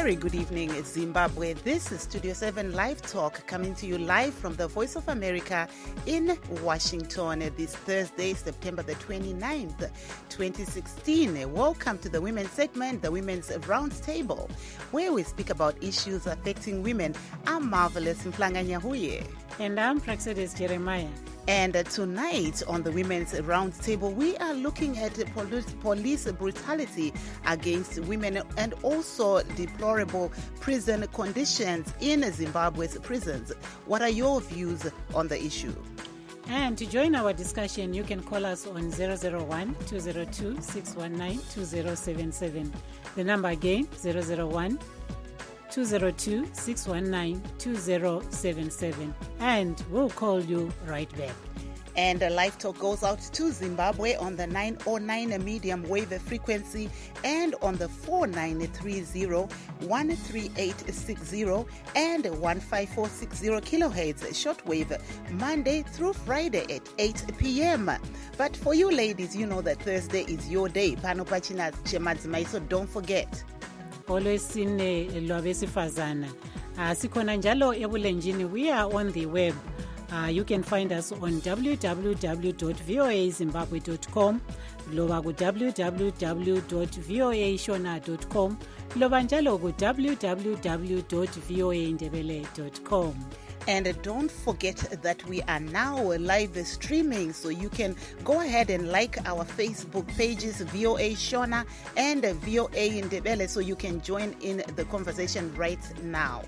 very good evening, Zimbabwe. This is Studio 7 Live Talk coming to you live from the Voice of America in Washington this Thursday, September the 29th, 2016. Welcome to the Women's segment, the Women's Roundtable, where we speak about issues affecting women. I'm Marvelous Mplanganya Huye. And I'm Praxedis Jeremiah. And tonight on the Women's Roundtable, we are looking at police brutality against women and also deplorable prison conditions in Zimbabwe's prisons. What are your views on the issue? And to join our discussion, you can call us on 001-202-619-2077. The number again, 001-202-619-2077, and we'll call you right back. And Live Talk goes out to Zimbabwe on the 909 medium wave frequency and on the 4930, 13860 and 15460 kilohertz shortwave, Monday through Friday at 8 p.m. But for you ladies, you know that Thursday is your day. Panopachina Chemadzimai, so don't forget. Always sine lwabesifazana sikhona njalo ebulenjini. We are on the web. You can find us on www.voazimbabwe.com, loba ku www.voashona.com, loba njalo ku www.voaindebele.com. And don't forget that we are now live streaming, so you can go ahead and like our Facebook pages, VOA Shona and VOA Indebele, so you can join in the conversation right now.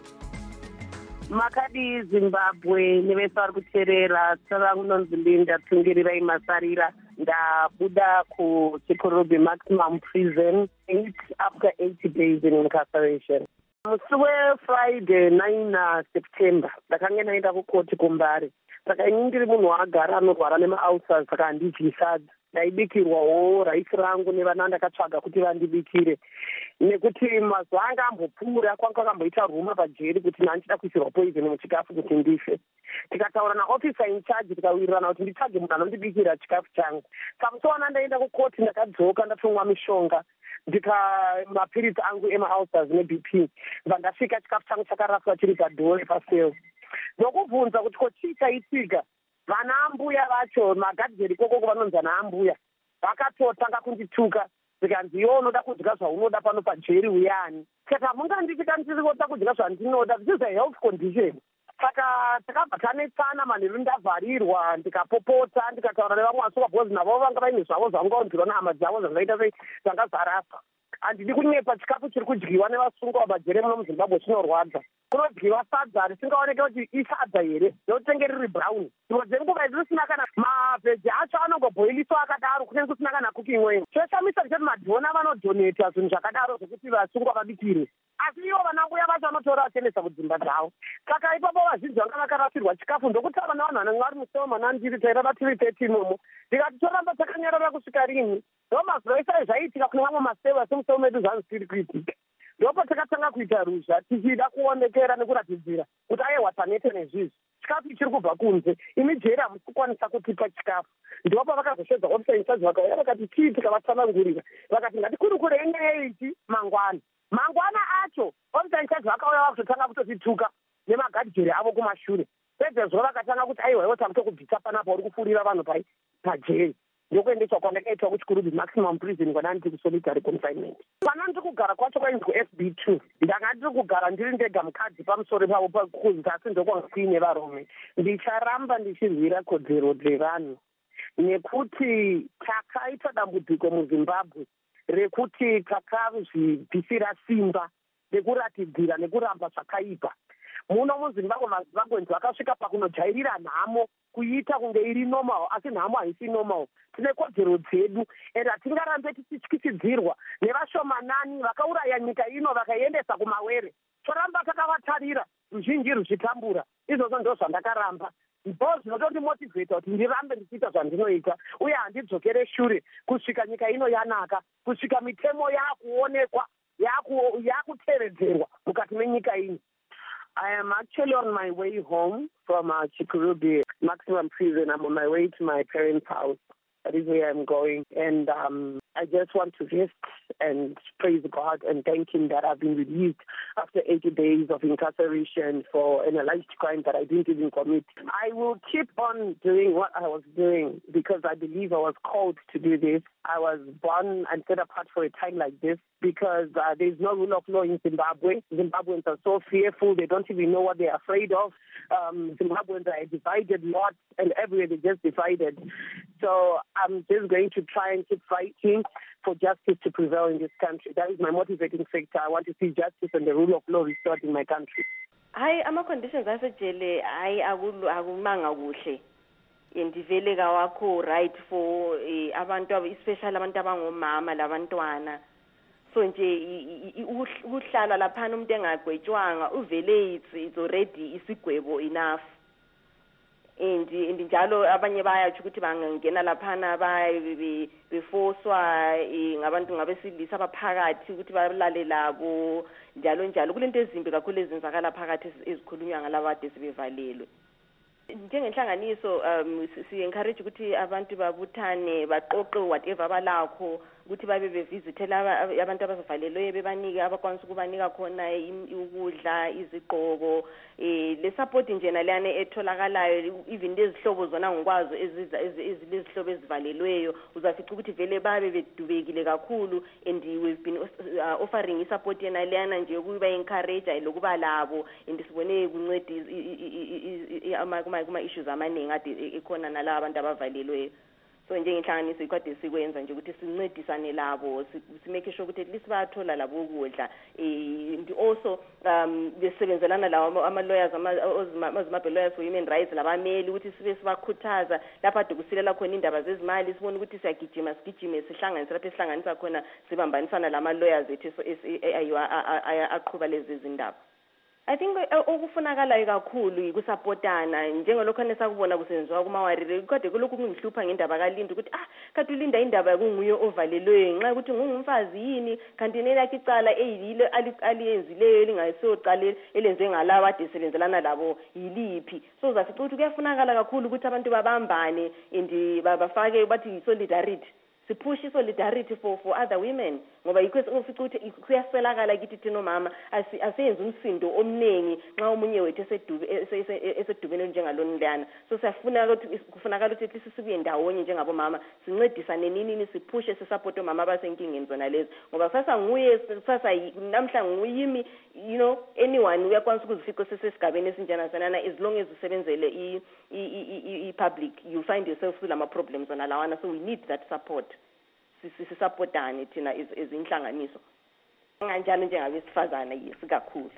Makadi Zimbabwe nevesari kucherera tsavangunonzi ndatungirira imasarira ndabuda kuChikorobe maximum prison after 80 days in incarceration. Musi weFriday 9 September ndakanga naenda kukoti kuMbare. Saka ini ndiri munhu agara anorwara nemaulcers, saka handidyi sadza. Ndaibikirwawo raisi rangu nevana ndakatsvaga kuti vandibikire, nekuti mazuva anga ambopfuura kwanga kwakamboita ruma pajeri kuti nandichida kuisirwa poison muchikafu kuti ndife. Tikataura naofficer in charge tikawirirana kuti nditsvage munhu anondibikira chikafu changu. Samusona ndaenda kukoti ndakadzoka ndatomwa mishonga mapirisi angu emaulcers neBP. Vandasvika chikafu changu chakaraswa chiri padhoo pasales. Ndokubvunza kuti ko chii chaitika. Vana ambuya vacho magadheri kokoko vanonzi ana ambuya vakatotanga kundituka, zikanzi iwo unoda kudya zvaunoda pano pajeri uyani. Saka mungandipika ndiriota kudya zvandinoda, this is a health condition. Saka takabva tanetsana manheru ndavharirwa ndikapopota ndikataura nevamwe vasuka bhozi navo vanga vaine zvavo zvavangaonzirwa nehama dzavo zvangaita sei zvanga zaraswa. Handidi kunyepa chikafu chiri kudyiwa nevasungwa pajeri muno muZimbabwe chinorwadza. Kunodyiwa sadza risingaoneke kuti isadza here, ndokutenga riri brown. Dzimwe dzenguva risina kana mavheji acho anongobhoiliswa akadaro, kunenge kusina kana cooking oil. Choshamisa kuti madhona vanodoneta zvinhu zvakadaro zvokuti vasungwa vabikire. Asi ivo vanambuya vacho vanotora vachiendesa kudzimba dzavo. Saka ipapo vazhinji vanga vakarasirwa chikafu ndokutaura navanhu vanenge vari musoma ndiri tairava tiri 13 momo. Ndikati toramba takanyarara kusvika rini. Ndo mazuva ese zvaiitika kune mamwe maseva semusoro medu zvanzi tiri kuitika. Ndopo takatanga kuita ruzha tichida kuonekera nekuratidzira kuti aiwa tanete nezvizvi. Chikafu chiri kubva kunze, imi jeri hamusi kukwanisa kutipa chikafu. Ndopo vakazosvedza officer in charge vakauya vakati chii, tikavatsanangurira vakati ngatikurukure nyaya idzi mangwana. Mangwana acho officer in charge vakauya vakutotanga kutotituka nemagadheri avo kumashure. Pedzezvo vakatanga kuti aiwa iwo tamutokubvisa panapa uri kufurira vanhu pajeri. Ndokuendeswa kwandakaitwa kuChikorobe maximum prison kwanandiri kusolitary confinement. Pana ndiri kugara kwacho kwainzi FB2. Ndanga ndiri kugara ndiri ndega mukadzi pamusoro pavo kunzi asi ndokwanga kuine varume. Ndicharamba ndichirwira kodzero dzevanhu nekuti takaita dambudziko muZimbabwe rekuti takazvibvisira simba nekuratidzira nekuramba zvakaipa. Muno muZimbabwe maZimbabwenzi vakasvika pakunojairira nhamo kuiita kunge iri normal, asi nhamo haisi normal. Tine kodzero dzedu ende hatingarambe tichityisidzirwa nevashomanani vakauraya nyika ino vakaiendesa kumawere. Toramba takavatarira ruzhinji ruchitambura. Izvozvo ndo zvandakaramba. Ndo zvinotondimotivheta kuti ndirambe ndichiita zvandinoita uye handidzokere shure kusvika nyika ino yanaka, kusvika mitemo yakuonekwa, yakutevedzerwa mukati menyika ino. I am actually on my way home from Chikorobe maximum prison. I'm on my way to my parents' house. That is where I'm going. And I just want to rest and praise God and thank Him that I've been released after 80 days of incarceration for an alleged crime that I didn't even commit. I will keep on doing what I was doing because I believe I was called to do this. I was born and set apart for a time like this because there's no rule of law in Zimbabwe. Zimbabweans are so fearful, they don't even know what they're afraid of. Zimbabweans are a divided lot, and everywhere they're just divided. So I'm just going to try and keep fighting for justice to prevail in this country. That is my motivating factor. I want to see justice and the rule of law restored in my country. Hayi ama-conditions asejele hayi akumanga kuhle indivele kawakho right for abantu especially abantu abangomama labantwana. So nje uhlala laphana umuntu engagwetshwanga uvele it's already isigwebo enough. And njalo abanye bayathi ukuthi bangena laphana befoswa ngabantu ngabesilisa abaphakathi ukuthi balale labo njalo kulento ezimbi kakhulu ezenzakala phakathi ezikhulunywa ngalabo ade sebevalelwe. Njengenhlanganiso si-encourage ukuthi abantu babuthane baqoqe whatever balakho ukuthi babe bevizithela abantu abazivalelweyo bebanike abakwanisa ukubanika khona ukudla izigqoko le support nje nalana etholakalayo even lezihlobo zona ngikwazi ezilezihlobo ezivalelweyo uzafica ukuthi vele babe bedubekile kakhulu and we've been offering support yena lana nje ukuba encourage lokuba labo and sibone kunceda kuma issues amaningi ade ekhona nalabo abantu abavalelweyo. So njengenhlanganiso ikade sikwenza nje ukuthi sincedisane labo simake sure ukuthi at least bayathola labo ukudla and also besebenzelana lawo ama-lawyers lawyers for human rights labameli ukuthi sibe sibakhuthaza lapha ade kusilela khona indaba zezimali sibone ukuthi sigijime sihlanganise lapho esihlanganisa khona sibambanisana lama-lawyers ethu aqhuba lezi zindaba. I think okufunakalayo kakhulu ukusupportana njengalokho nesakubona kusenziwa kumawarire kodwa kulokhu kungihlupha ngendaba kaLinda ukuthi kanti uLinda indaba kunguye ovalelweyo nxa ukuthi ngumfazi yini kanti nelakhe icala eyilo aliyenzileyo lingayisoqale elenze ngalabo ade sebenzelana labo yiliphi. So uzafica ukuthi kuyafunakala kakhulu ukuthi abantu babambane and bafake bathi solidarity. Push solidarity for other women ngoba yikho ufica ukuthi kuyaswelakala kithi thina mama asenze umsindo omningi nxa umunye wethu esedubeni njengalona lana. So siyafuna ukuthi kufunakala ukuthi sisibuye ndawonye njengabo mama sincedisane nini siphushe sisupport omama abasenkingeni zona lezi ngoba sasa nguye sasa namhla nguyimi anyone uyakwanisa ukuzifica sesigabeni esinjena sanana as long as usebenzele i-public you find yourself with ama problems on alawana. So we need that support. Sisupportane thina ezinhlanganiso kanjalo njengabesifazana yesikakhulu.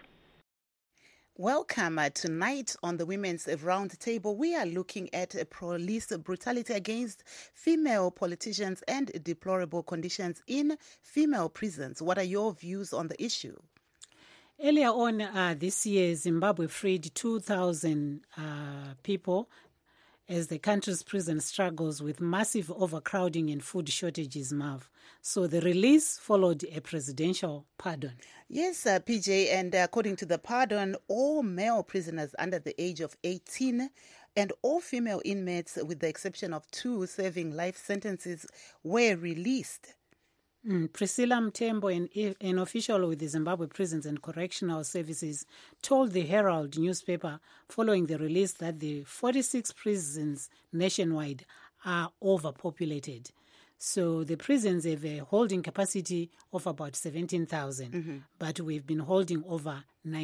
Welcome. Tonight on the Women's Roundtable, we are looking at police brutality against female politicians and deplorable conditions in female prisons. What are your views on the issue? Earlier on this year, Zimbabwe freed 2,000 people as the country's prison struggles with massive overcrowding and food shortages, Marv. So the release followed a presidential pardon. Yes, PJ, and according to the pardon, all male prisoners under the age of 18 and all female inmates, with the exception of 2 serving life sentences, were released. Priscilla Mtembo, an official with the Zimbabwe Prisons and Correctional Services, told the Herald newspaper following the release that the 46 prisons nationwide are overpopulated. So the prisons have a holding capacity of about 17,000, but we've been holding over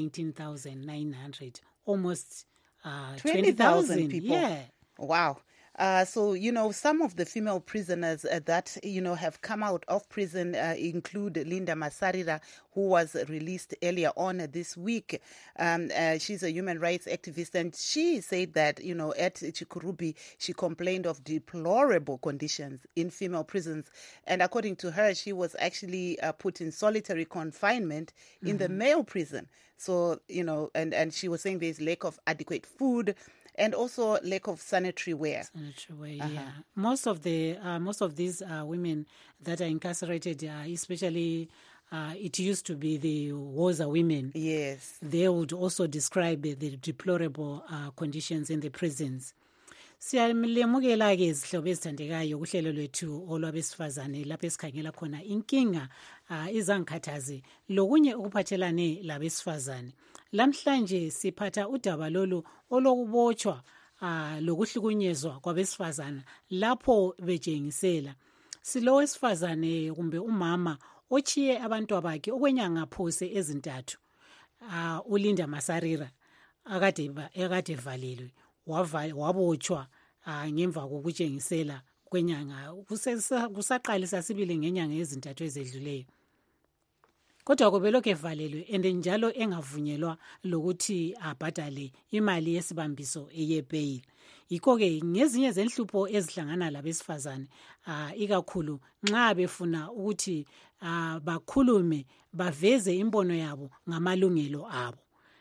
19,900, almost 20,000 people. Yeah. Wow. So, some of the female prisoners that, have come out of prison include Linda Masarira, who was released earlier on this week. She's a human rights activist, and she said that, at Chikurubi, she complained of deplorable conditions in female prisons. And according to her, she was actually put in solitary confinement in the male prison. So, and she was saying there's lack of adequate food, and also lack of sanitary wear. Yeah. Most of these women that are incarcerated, especially it used to be the Woza women. Yes. They would also describe the deplorable conditions in the prisons. Siyalemukela-ke izihlobo ezithandekayo kuhlelo lwethu olwabesifazane lapho esikhangela khona inkinga izangikhathazi lokunye okuphathelane labesifazane. Lamhlanje siphatha udaba lolu olokubotshwa lokuhlukunyezwa kwabesifazane lapho betshengisela. Silowesifazane kumbe umama ochiye abantwana bakhe okwenyanga phose ezintathu. uLinda Masarira akade evalelwe wabotshwa ngemva kokutshengisela kwenyanga kusaqalisa sibili ngenyanga ezintathu ezedluleyo. Kodwa kubelokhu evalelwe njalo engavunyelwa lokuthi abhadale imali yesibambiso eyebail. Yikho-ke ngezinye zenhlupho ezihlangana labesifazane ikakhulu nxa befuna ukuthi bakhulume baveze imbono yabo ngamalungelo abo.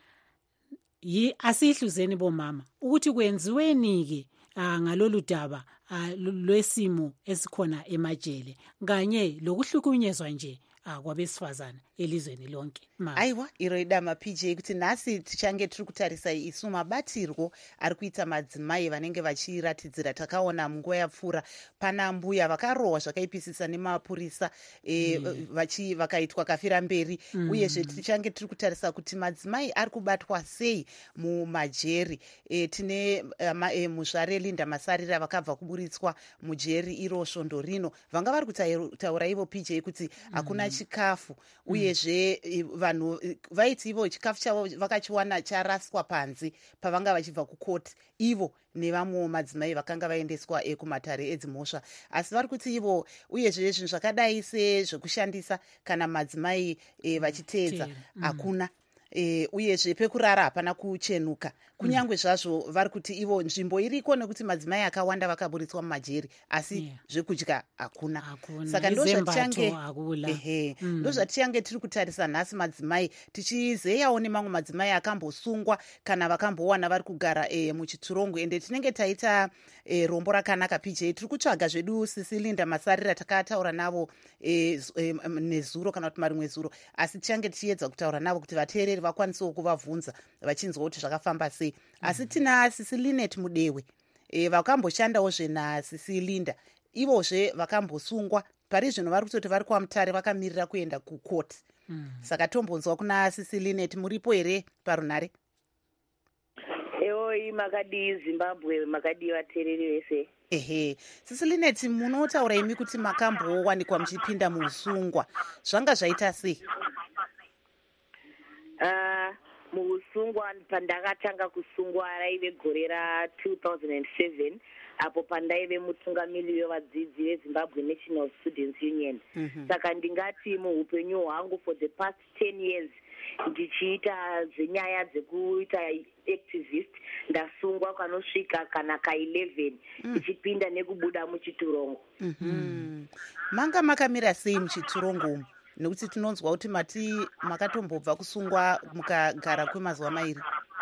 Asihluzeni bomama ukuthi kwenziweni-ke ngalolu daba lwesimo esikhona emajele kanye lokuhlukunyezwa nje kwabesifazana elizweni lonke. Aiwa iro idama PJ kuti nhasi tichange tiri kutarisa isu mabatirwo ari kuita madzimai vanenge vachiratidzira. Takaona munguva yapfuura pana mbuya vakarohwa zvakaipisisa nemapurisa vakaitwa kafira mberi. Uyezve tichange tiri kutarisa kuti madzimai ari kubatwa sei mumajeri. Tine muzvare Linda Masarira vakabva kuburitswa mujeri iro svondo rino. Vanga vari kutaura ivo PJ kuti hakuna chikafu uyezve vanhu vaiti ivo chikafu chavo vakachiwana charaswa panze pavanga vachibva kukoti ivo nevamwe madzimai vakanga vaendeswa kumatare edzimhosva. Asi vari kuti ivo uyezve zvinhu zvakadai sezvekushandisa kana madzimai vachiteedza hakuna. Uyezve pekurara hapana kuchenuka. Kunyange zvazvo vari kuti ivo nzvimbo iriko nekuti madzimai akawanda vakaburitswa mumajeri asi zvekudya hakuna. Saka ndozvatichange tiri kutarisa nhasi madzimai tichizeyawo nemamwe madzimai akambosungwa kana vakambowana vari kugara muchiturongo. Ende tinenge taita rombo rakanaka PJ. Tiri kutsvaga zvedu sisi Linda Masarira takataura navo nezuro kana kuti marimwe zuro, asi tichange tichiedza kutaura navo kuti vateereri vakwanisewo kuvabvunza vachinzwa kuti zvakafamba sei. Asi tina sisi Linet Mudewe vakamboshandawo zvenasisi Linda ivozve vakambosungwa. Pari zvino vari kutoti vari kwamutare vakamirira kuenda kukoti. Saka tombonzwa kuna sisi Linet, muripo here parunhare? Eoi makadi Zimbabwe, makadi vateereri vese. Sisi Linet, munotaura imi kuti makambowanikwa muchipinda muusungwa. Zvanga zvaita sei? Muusungwa pandakatanga kusungwa raive gore ra2007 apo pandaive mutungamiri wevadzidzi veZimbabwe National Students Union. Saka ndingati muupenyu hwangu for the past 10 years ndichiita zvenyaya dzekuita activist ndasungwa kanosvika kana ka11 ndichipinda nekubuda muchiturongo. Manga makamira sei muchiturongo umu? Nekuti tinonzwa kuti makatombobva kusungwa mukagara kwemazuva mairi.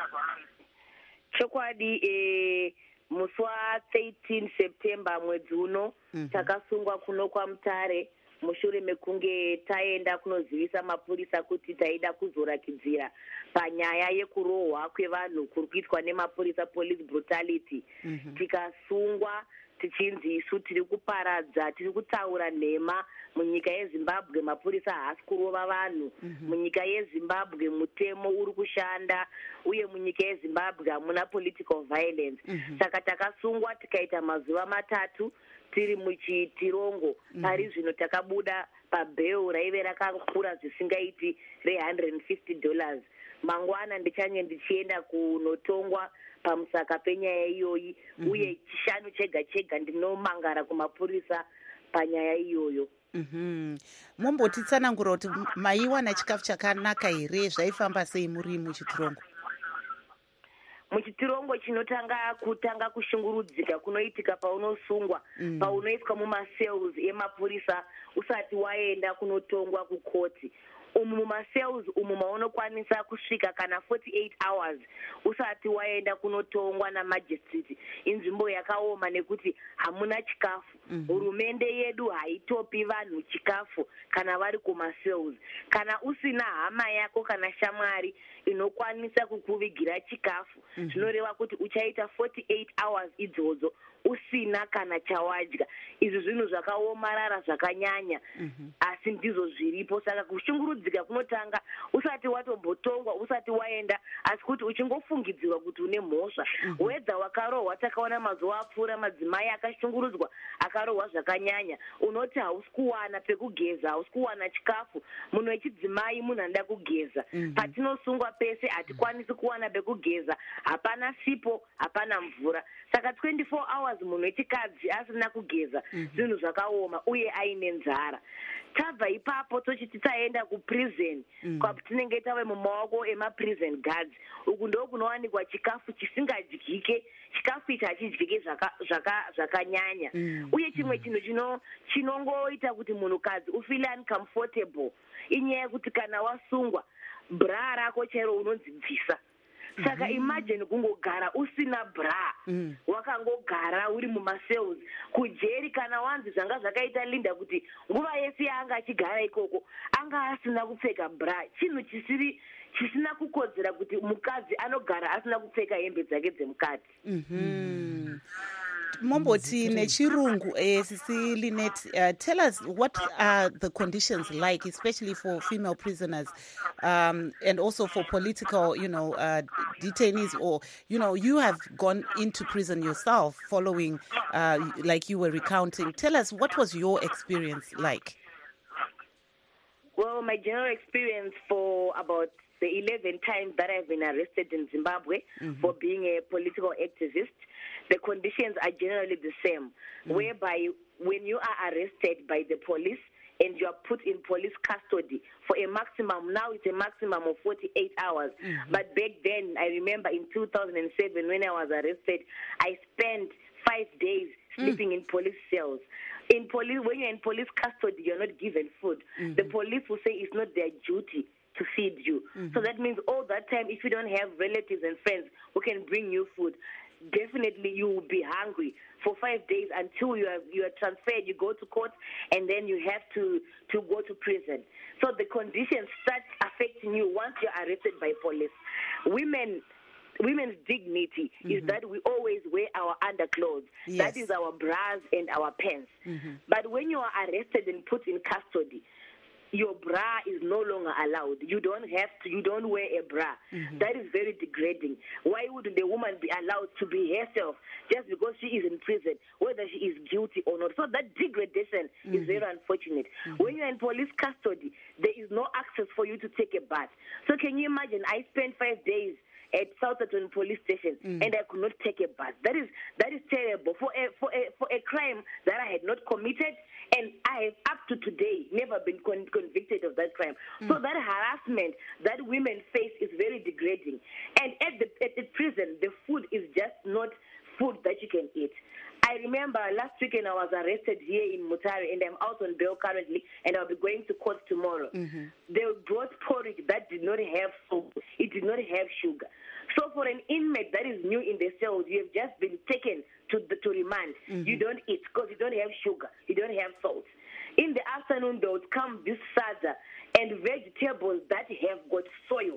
Chokwadi musi wa13 September mwedzi uno takasungwa kuno kwaMutare mushure mekunge taenda kunozivisa mapurisa kuti taida kuzorakidzira panyaya yekurohwa kwevanhu kuri kuitwa nemapurisa, police brutality. Tikasungwa tichinzi isu tiri kuparadza, tiri kutaura nhema munyika yeZimbabwe mapurisa haasi kurova vanhu. Munyika yeZimbabwe mutemo uri kushanda uye munyika yeZimbabwe hamuna political violence. Saka takasungwa tikaita mazuva matatu tiri muchitirongo. Pari zvino takabuda pabheu raive rakakura zvisingaiti $150. Mangwana ndichange ndichienda kunotongwa pamusaka penyaya iyoyi uye chishanu chega chega ndinomangara kumapurisa panyaya iyoyo. Mombotitsanangura kuti maiwana chikafu chakanaka here? Zvaifamba sei muri muchitirongo? Muchitirongo kutanga kushungurudzika kunoitika paunosungwa, paunoiswa mumacells emapurisa usati waenda kunotongwa kukoti. mumacells umu maunokwanisa kusvika kana 48 hours usati waenda kunotongwa namajistrate inzvimbo yakaoma nekuti hamuna chikafu. Hurumende yedu haitopi vanhu chikafu kana vari kumacells. Kana usina hama yako kana shamwari inokwanisa kukuvigira chikafu zvinoreva kuti uchaita 48 hours idzodzo usina kana chawadya. Izvi zvinhu zvakaomarara zvakanyanya, asi ndizvo zviripo. Saka kushungurudzika kunotanga usati watombotongwa, usati waenda, asi kuti uchingofungidzirwa kuti une mhosva. Wedza wakarohwa, takaona mazuva apfuura madzimai akashungurudzwa akarohwa zvakanyanya. Unoti hausi kuwana pekugeza, hausi kuwana chikafu. Munhu wechidzimai munhu anoda kugeza. Patinosungwa pese hatikwanisi kuwana pekugeza, hapana sipo, hapana mvura. Saka 24 hours munhu wechikadzi asina kugeza, zvinhu zvakaoma uye aine nzara. Tabva ipapo tochiti taenda kuprison, kwatinenge tave mumaoko emaprison guards. Uku ndo kunowanikwa chikafu chisingadyike. Chikafu ichi hachidyike zvakanyanya. Uye chimwe chinhu chinongoita kuti munhukadzi ufeel uncomfortable inyaya yekuti kana wasungwa bra rako chero unonzibvisa. Saka imagine kungogara usina bra, wakangogara uri mumacells kujeri. Kana wanzi zvanga zvakaita Linda kuti nguva yese yaanga achigara ikoko anga asina kupfeka bra, chinhu chisina kukodzera kuti mukadzi anogara asina kupfeka hembe dzake dzemukati. Momboti nechirungu, Sisi Lynette, tell us what are the conditions like, especially for female prisoners, and also for political, detainees, or, you have gone into prison yourself following, like you were recounting. Tell us, what was your experience like? Well, my general experience for about the 11 times that I've been arrested in Zimbabwe for being a political activist, the conditions are generally the same, whereby when you are arrested by the police and you are put in police custody for a maximum, now it's a maximum of 48 hours. But back then, I remember in 2007 when I was arrested, I spent 5 days sleeping in police cells. When you're in police custody, you're not given food. The police will say it's not their duty to feed you. So that means all that time, if you don't have relatives and friends who can bring you food, definitely you will be hungry for 5 days until you are transferred. You go to court and then you have to go to prison. So the conditions start affecting you once you're arrested by police. Women's dignity is that we always wear our underclothes. Yes. That is our bras and our pants. But when you are arrested and put in custody, your bra is no longer allowed. You don't wear a bra. That is very degrading. Why would the woman be allowed to be herself just because she is in prison, whether she is guilty or not? So that degradation is very unfortunate. When you're in police custody, there is no access for you to take a bath. So can you imagine, I spent 5 days at Southampton police station and I could not take a bath. That is terrible for a crime that I had not committed, and I have up to today never been convicted of that crime. So that harassment that women face is very degrading. And at the prison, the food is just not food that you can eat. I remember last weekend I was arrested here in Mutare, and I'm out on bail currently, and I'll be going to court tomorrow. They brought porridge that did not have salt. It did not have sugar. So for an inmate that is new in the cells, you have just been taken to remand. You don't eat because you don't have sugar. You don't have salt. In the afternoon, they would come this sada and vegetables that have got soil,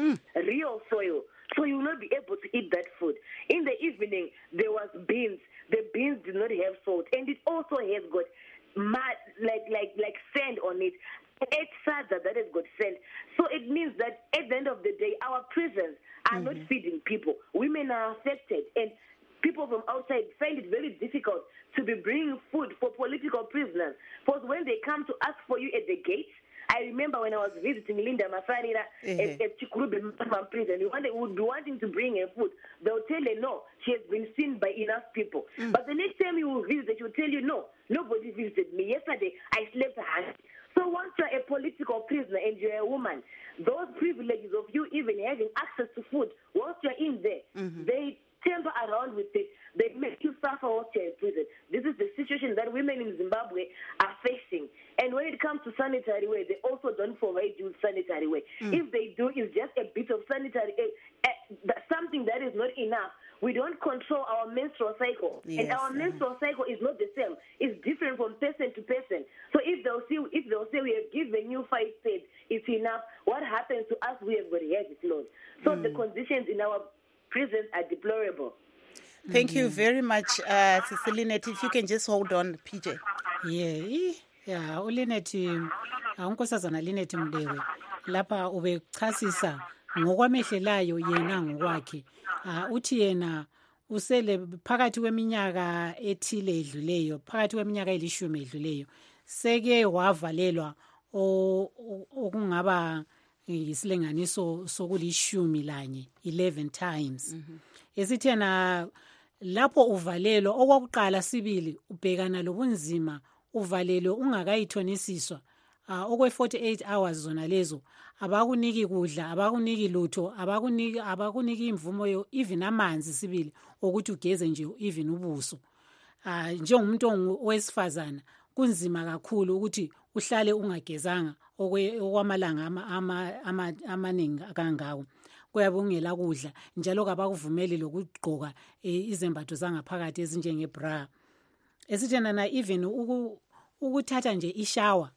real soil. So you will not be able to eat that food. In the evening, there was beans. The beans did not have salt, and it also has got mud, like sand on it. It's sada that has got sand. So it means that at the end of the day, our prisons are not feeding people. Women are affected, and people from outside find it very difficult to be bringing food for political prisoners. Because when they come to ask for you at the gates, I remember when I was visiting Linda Mafarira at Chikurubi prison, we would be wanting to bring her food. They'll tell her, no, she has been seen by enough people. But the next time you will visit, she will tell you, no, nobody visited me. Yesterday, I slept hungry. So once you're a political prisoner and you're a woman, those privileges of you even having access to food, once you're in there, they tamper around with it. They make you suffer while you're in prison. This is the situation that women in Zimbabwe are facing. And when it comes to sanitary wear, they also don't provide you with sanitary wear. If they do, it's just a bit of sanitary, something that is not enough. We don't control our menstrual cycle, and our menstrual cycle is not the same. It's different from person to person. So if they'll say we have given you 5 pads, it's enough. What happens to us? We have got heavy flows. So the conditions in our prisons are deplorable. Thank you very much, Sister Lynette. If you can just hold on, PJ. Yeah, uLynette, unkosazana Lynette Mdewe, lapha ubechasisa ngokwamehlelayo yena ngokwakhe. Uthi yena usele phakathi kweminyaka ethile edluleyo, phakathi kweminyaka elishumi edluleyo, seke wavalelwa okungaba isilinganiso sokulishumi lanye 11 times. Esithi yena lapho uvalelwa okwakuqala sibili ubhekana lobunzima uvalelwe ungakayithonisiswa okwe 48 hours zona lezo abakuniki kudla abakuniki lutho abakuniki imvumo even amanzi sibili ukuthi ugeze nje even ubuso njengomuntu owesifazana kunzima kakhulu ukuthi uhlale ungagezanga okwamalanga amaningi kangako kuyabe ungela kudla njalo kabakuvumeli lokugqoka izembatho zangaphakathi ezinjengebra esithena na even ukuthatha nje ishower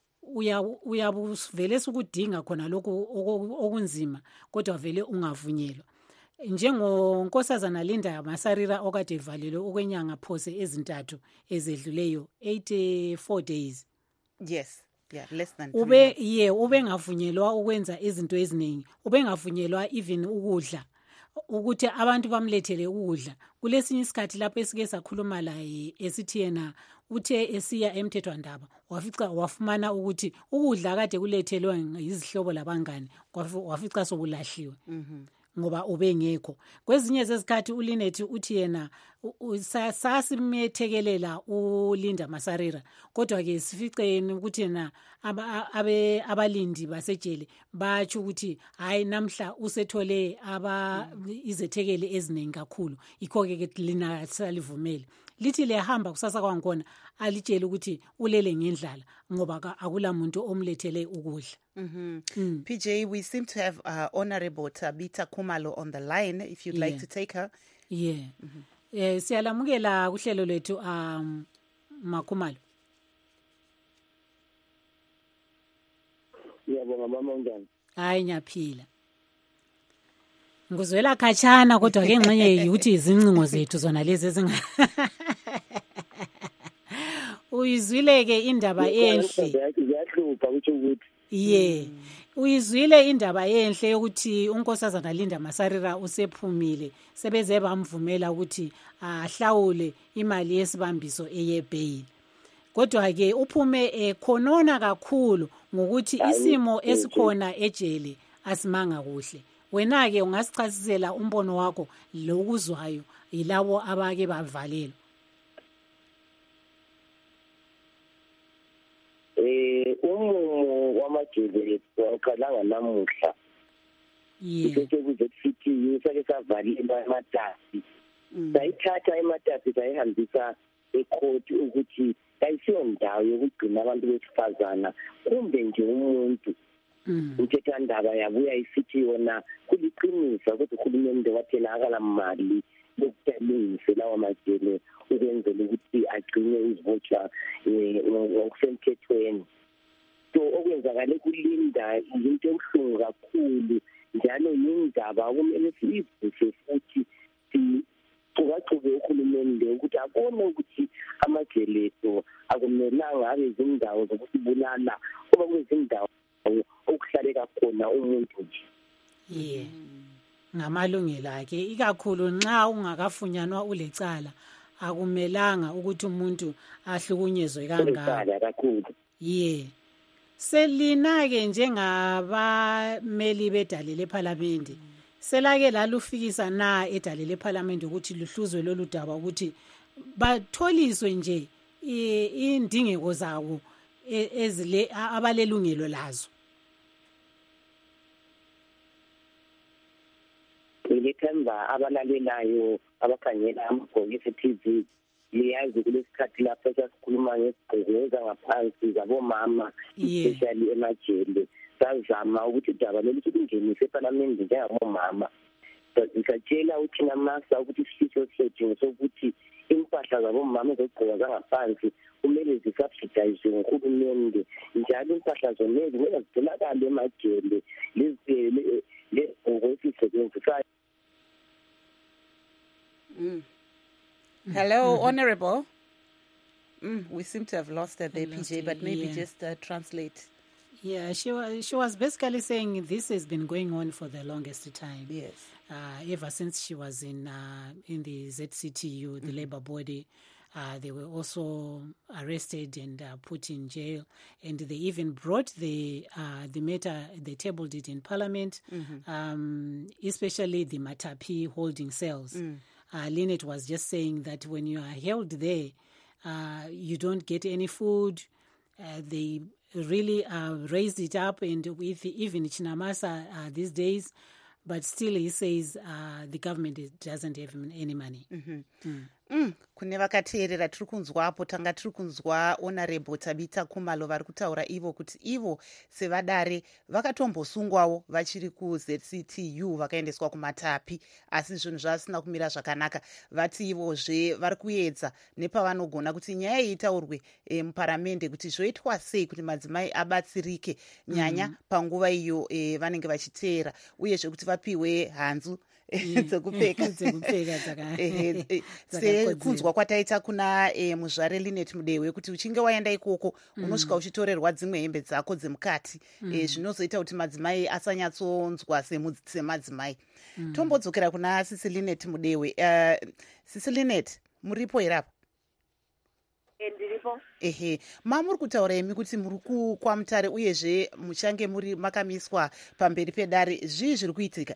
uyabuvele ukudinga khona lokho okunzima kodwa vele ungavunyelwa njengonkosazana Linda Masarira okade evalelwe okwenyanga phose ezintathu ezedluleyo 84 days. Yes. Yeah, less than ube ngavunyelwa ukwenza izinto eziningi ube ngavunyelwa even ukudla ukuthi abantu bamlethele ukudla kulesinye isikhathi lapho esike sakhuluma laye esithi yena uthe esiya emthethwandaba wafumana ukuthi ukudla kade kulethelwe izihlobo labangani wafica sokulahliwe ngoba ubengekho kwezinye zezikhathi uLynette uthi yena sasimethekelela uLinda Masarira kodwa ke sificeni ukuthi yena abalindi basejele batsho ukuthi hayi namhla usethole izethekeli eziningi kakhulu ikho ke lina salivumele lithi lehamba kusasa kwankona alitshela ukuthi ulele ngendlala ngoba akulamuntu omlethele ukudla. PJ, we seem to have Honorable Tabitha Khumalo on the line if you'd like to take her. Siyalamukela kuhlelo lethu Makhumalo. Yabonga mama unjani? Hayi nyaphila. Nguzwela khatshana kodwa ke ngxenye ukuthi izincingo zethu zona lezi ezinga uyizwile ke indaba enhle. Ngiyahlupa ukuthi uyizwile indaba enhle yokuthi unkosazana Linda Masarira usephumile sebeze bamvumela ukuthi ahlawule imali yesibambiso eyebail. Kodwa ke uphume khonona kakhulu ngokuthi isimo esikhona ejele asimanga kuhle. Wena ke ungasichasisela umbono wakho lokuzwayo yilabo abake bavalelwa. Umumo wamajele waqalanga namuhla. Bese kuze kuthi sake savalelwa ematasi. Sayithatha ematasi sayihambisa ecourt ukuthi ayisiyo ndawo yokugcina abantu besifazana kumbe nje umuntu. Umthethwandaba yabuya isithi yona kuliqiniso ukuthi uhulumende wathela akalamali yokutalungisa lawa majele ukwenzela ukuthi agcine izivotsha ngokusemthethweni. So okwenzakale kuLinda into ebuhlungu kakhulu njalo yindaba okumele siyivuse futhi sicukacuke uhulumende ukuthi abone ukuthi amajele ethu akumelanga abe izindawo zokusibulala kuba kuzindawo okuhlaleka khona umuntu nje. Ngamalungelo akhe ikakhulu nxa ungakafunyanwa ulecala akumelanga ukuthi umuntu ahlukunyezwe kangaka. Selina ke njengabameli bedale leParliament selake lalufikisa na edale leParliament ukuthi luhluzwe lolu daba ukuthi batholiswe nje indingeko zawo ezile abalelungelo lazo. Ngithemba abalalelayo abakhangela amabhokisi TV liyazi kulesikhathi lapho sasikhuluma ngezigqoko ezangaphansi zabomama especially emajele sazama ukuthi udaba lolu lungenise epalamende njengabomama ngisatshela uthina masa ukuthi isifiso sethu sokuthi impahla zabomama ezogqoka zangaphansi kumele zisubsidizwe nguhulumende njalo impahla zonezi kumele zitholakale emajele lezigqoko esizisebenzisayo. Hello, Honorable. We seem to have lost her there, PJ, but maybe just translate. Yeah, she was basically saying this has been going on for the longest time. Yes. Ever since she was in the ZCTU, the labor body. They were also arrested and put in jail, and they even brought the matter. They tabled it in Parliament, especially the Matapi holding cells. Lynette was just saying that when you are held there, you don't get any food. They really raised it up, and with even Chinamasa these days, but still he says the government doesn't have any money. Kune vakateerera tiri kunzwapo tanga tiri kunzwa Honorable Tabita Kumalo vari kutaura ivo kuti ivo sevadare vakatombosungwawo vachiri kuZCTU vakaendeswa kuMatapi, asi zvinhu zvasina kumira zvakanaka. Vati ivozve vari kuedza nepavanogona kuti nyaya iyi itaurwe muparamende kuti zvoitwa sei kuti madzimai abatsirike nyanya panguva iyo vanenge vachiteera, uyezve kuti vapiwe hanzu dzekupfeka sekunzwa kwataita kuna muzvare Lynette Mudewe kuti uchinge waenda ikoko unosvika uchitorerwa dzimwe hembe dzako dzemukati, zvinozoita kuti madzimai asanyatsonzwa semadzimai. Tombodzokera kuna Sisi Lynette Mudewe. Sisi Lynette, muripo here apa? Ndiripo. Mamuri kutaura imi kuti muri kwaMutare uyezve muchange muri makamiswa pamberi pedare, zvii zviri kuitika?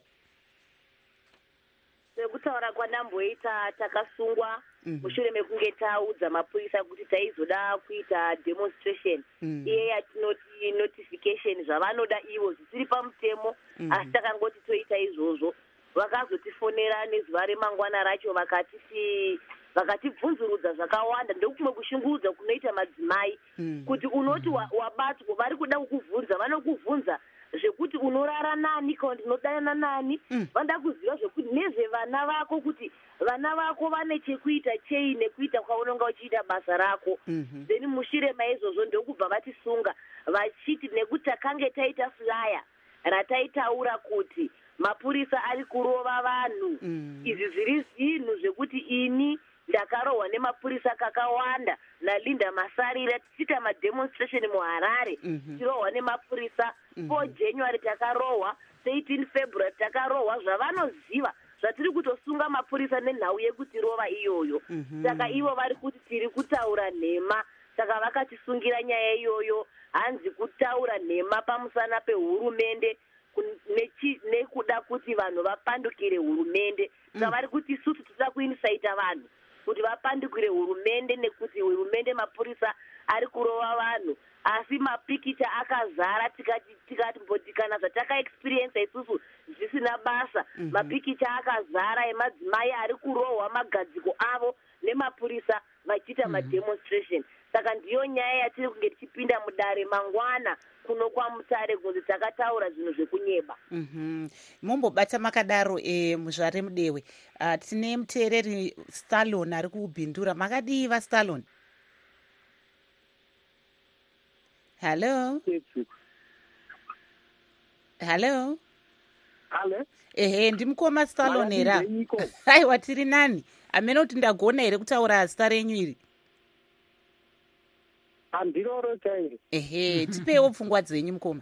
Sekutaura kwandamboita takasungwa mushure mekunge taudza mapurisa kuti taizoda kuita demonstration iye yatinoti notification zvavanoda ivo zvisiri pamutemo, asi takangoti toita izvozvo. Vakazotifonera nezuva remangwana racho vakatibvunzurudza zvakawanda. Ndokumwe kushungurudza kunoita madzimai kuti unoti wabatwa vari kuda kukuvhunza, vanokuvhunza zvekuti unorara nani kana kuti unodana nani. Vanoda kuziva zvekuti nezvevana vako kuti vana vako vane chekuita chei nekuita kwaunonga uchiita basa rako. Then mushure maizvozvo ndokubva vatisunga vachiti nekuti takange taita flyer rataitaura kuti mapurisa ari kurova vanhu. Izvi zviri zvinhu zvekuti ini ndakarohwa nemapurisa kakawanda naLinda Masarira tichita mademonstration muHarare, tirohwa nemapurisa 4 January takarohwa, 18 February takarohwa. Zvavanoziva zvatiri kutosunga mapurisa nenhau yekuti rova iyoyo. Saka ivo vari kuti tiri kutaura nhema, saka vakatisungira nyaya iyoyo. Hanzi kutaura nhema pamusana pehurumende nekuda kuti vanhu vapandukire hurumende. Saka vari kuti isusu toda kuinsaita vanhu kuti vapandukire hurumende, nekuti hurumende mapurisa ari kurova vanhu. Asi mapikicha akazara, tikati mbotikana zvatakaexperience isusu zvisina basa. Mapikicha akazara emadzimai ari kurohwa magadziko avo nemapurisa vachiita mademonstration. Saka ndiyo nyaya yatiri kunge tichipinda mudare mangwana kuno kwaMutare kunzi takataura zvinhu zvekunyeba. Mombobata makadaro muzvare Mudewe. Tine muteereri Stallone ari kubhindura. Makadiva Stallone? Hello? Hello? Ndimukoma Stallone era. Aiwa, tiri nani? Amene kuti ndagona here kutaura zita renyu iri? Andiroro chairi. Tipewo pfungwa dzenyu mukoma.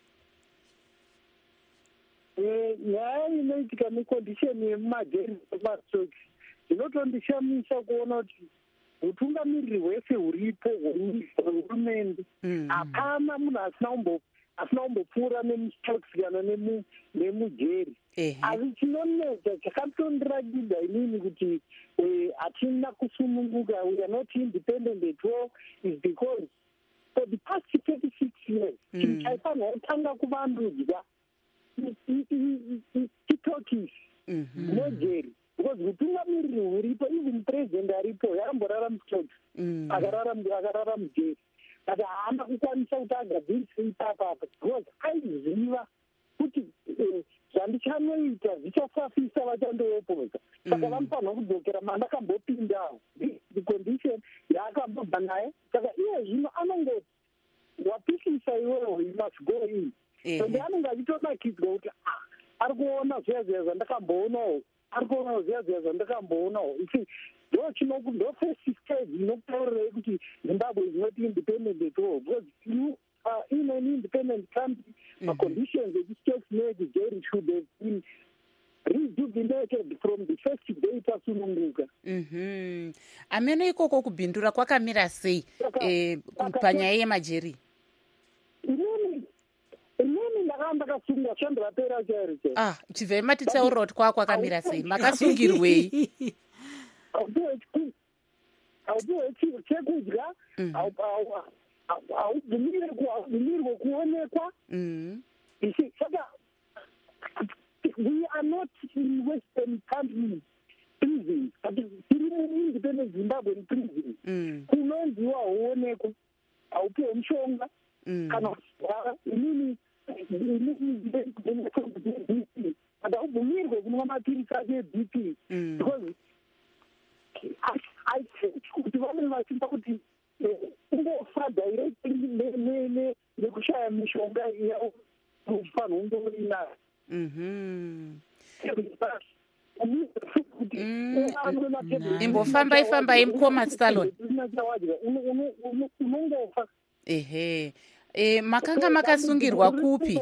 Nyaya inoitika nekondisheni yemumajeri emastoki inotondishamisa kuona kuti utungamiriri hwese huripo hwehurumende hapana munhu asina kumbopfuura nemustoki kana nemujeri. Asi chinonetsa chakatondirakidza inini kuti hatina kusununguka, we are not independent at all, is because for the past 36 years chinhu chaifanira kutanga kuvandudzwa titokisi mojeri because utungamiriri huripo even president aripo yakamborara mustoti akarara mujeri but haana kukwanisa kuti agadzirisa ipapapa because aiziva kuti zvandichandoita zvichafafisa vachandoopodza saka vanofanira kudzokera mandakambopindawo the condition yaakambobva naye saka iye zvino anonge wapisisa iwewo you must go in ende anonge achitonakidzwa kuti ari kuona zviya zvandakamboonawo ari kuona zviya zvandakamboonawo ndo first stage inokutaurira kuti Zimbabwe is not independent at all because you are in an independent country. The conditions that this case made Jerry should have been rejuvenated from the first day pasununguka. Ameno ikoko kubhindura kwakamira sei panyaya yemajeri? Inini ndakasunga chandapera chairi chairi. Chibvai matitaurira kuti kwakamira sei? Makasungirwei? Haupiwe chekudya, haubvumirwe kuonekwa. Saka we are not in Western countries prisons, but tiri mu-independent Zimbabwean prison. Kunonziwa huonekwa, haupiwe mushonga, kana kuzvara. Inini but haubvumirwe kunwa mapirisi acho eBP because I think kuti vamwe vachimba kuti ungofa directly nekushaya mishonga yavo ufanira undorinayo. Imbofambai mukoma Stallone. Unongofa. Makanga makasungirwa kupi?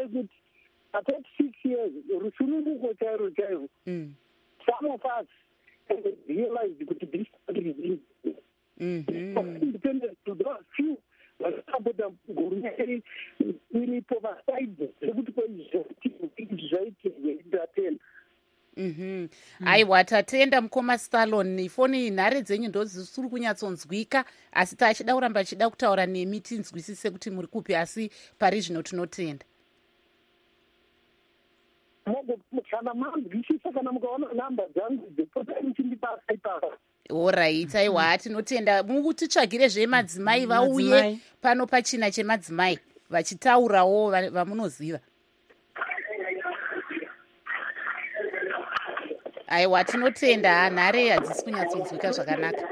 36 years rusununguko chairo. Some of us realized that this country is independent to those few vakapota gurumeti iripo vasaidhi zvekuti zvaitezvaitenda. Aiwa, tatenda mukoma Stallone. Ifoni nhare dzenyu ndozisiri kunyatsonzwika, asi tachida kuramba achida kutaura nemi tinzwisise kuti muri kupi, asi pari zvino tinotenda. Kana manzwisisa kana mukaona namba dzangu dzepota muchindipasa ipapa. Alright, aiwa, tinotenda. Mutitsvagire zvemadzimai vauye pano pachina chemadzimai vachitaurawo vamunoziva. Aiwa, tinotenda. Nhare hadzisi kunyatsonzwika zvakanaka.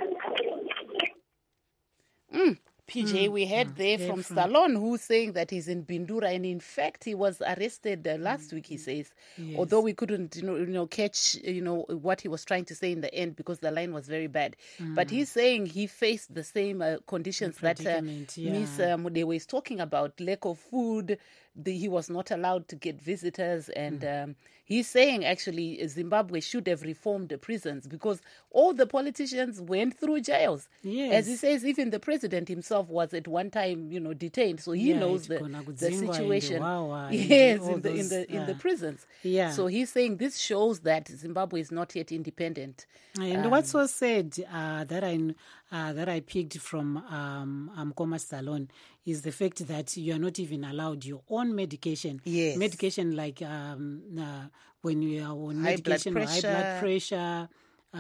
PJ, we heard there from Stallone, who's saying that he's in Bindura, and in fact he was arrested last week, he says, although we couldn't catch what he was trying to say in the end because the line was very bad. But he's saying he faced the same conditions that Ms. Mudewe is talking about, lack of food. He was not allowed to get visitors, and he's saying actually Zimbabwe should have reformed the prisons because all the politicians went through jails. As he says, even the president himself was at one time, detained, so he knows the situation. In the prisons. So he's saying this shows that Zimbabwe is not yet independent. And what's so sad that I picked from Mkoma Stallone is the fact that you are not even allowed your own medication. Medication like when you are on medication or high blood pressure,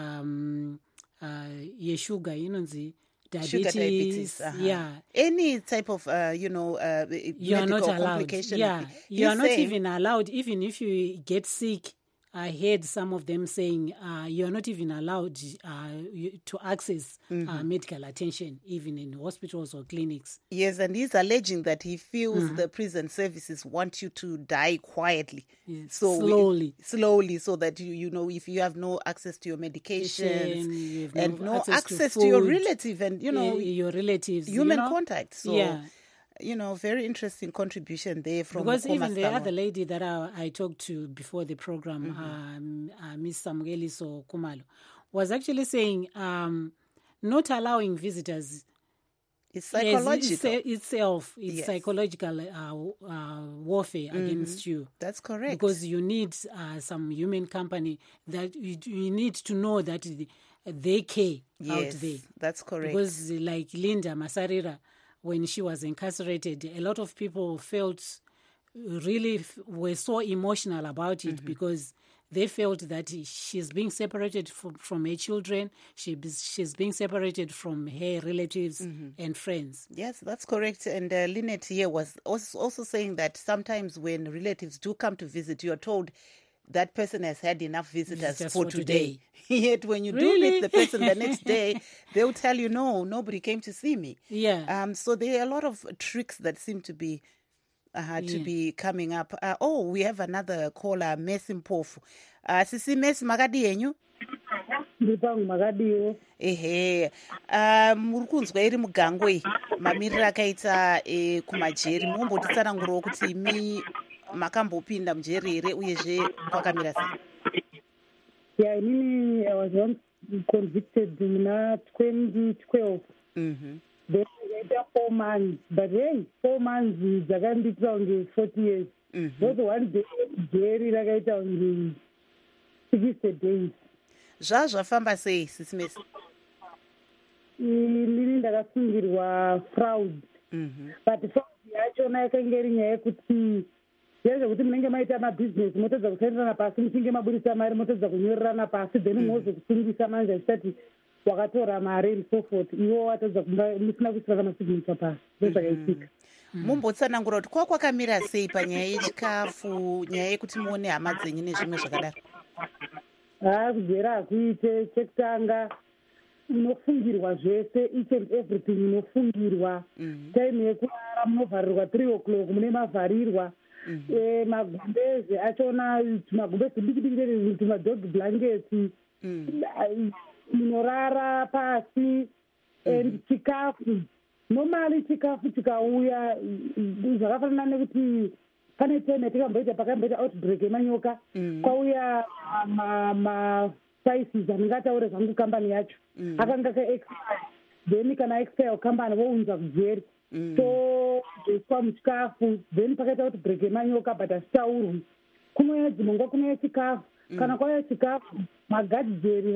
sugar, diabetes. Any type of you are not allowed. You are not even allowed, even if you get sick. I heard some of them saying you're not even allowed to access medical attention, even in hospitals or clinics. Yes, and he's alleging that he feels the prison services want you to die quietly. Slowly, so that if you have no access to your medications and no access to your relative and your relatives, human contact. So very interesting contribution there from because even the other lady that I talked to before the program, Miss Samugeliso Kumalo, was actually saying not allowing visitors. It's psychological. It's psychological warfare against you. That's correct. Because you need some human company that you need to know that they care out there. That's correct. Because like Linda Masarira, when she was incarcerated, a lot of people were so emotional about it because they felt that she's being separated from her children, she's being separated from her relatives and friends. Yes, that's correct. And Lynette here was also saying that sometimes when relatives do come to visit, you're told that person has had enough visitors for today. Yet when you do meet the person the next day, they'll tell you, no, nobody came to see me. Yeah. So there are a lot of tricks that seem to be coming up. We have another caller, Messi Mpofu. Sisi Messi Magadi yenyu? Ndipangu Magadiwo. Ehe. Muri kunzwa iri mugango iyi mamiriro akaita kumajeri. Mumbotitsanangurawo kuti imi makambopinda mujeri here uyezve kwakamira sei? Yeah, inini I was once convicted in 2012. Then later 4 months, but hey, 4 months dzakanditira kunge 40 years. Those one day jeri rakaita kunge 60 days. Zvafamba sei Sisi Messi? Inini ndakasungirwa fraud. But fraud yachona yakanga iri nyaya yekuti yezvekuti munenge maita mabhizinesi motedza kusaindirana pasi muchinge maburisa mari motedza kunyorerana pasi then mozo kusungisa manje achitati wakatora mari and so forth iwo watedza kumba musina kuisira masignature pasi ndozvakaitika. Mumbotsanangura kuti kwakamira sei panyaya yechikafu, nyaya yekuti muone hama dzenyu nezvimwe zvakadaro? Kugera hakuite. Chekutanga unofungirwa zvese, each and everything unofungirwa. Time yekurara munovharirwa 3 o'clock mune mavharirwa. Magumbeze achona tumagumbezi diki tumadog blankets munorara pasi. And chikafu normally chikafu chikauya zvakafanana nekuti pane time yatikamboita pakamboita outbreak yemanyoka kwauya maspices andingataure zvangu kambani yacho akanga kaexpire then kana expire kambani vounza kujeri so zvoiswa muchikafu then pakaita outbreak yemanyoka but hasitaurwi kunouya dzimongwa kunouya chikafu kana kwauya chikafu magadheri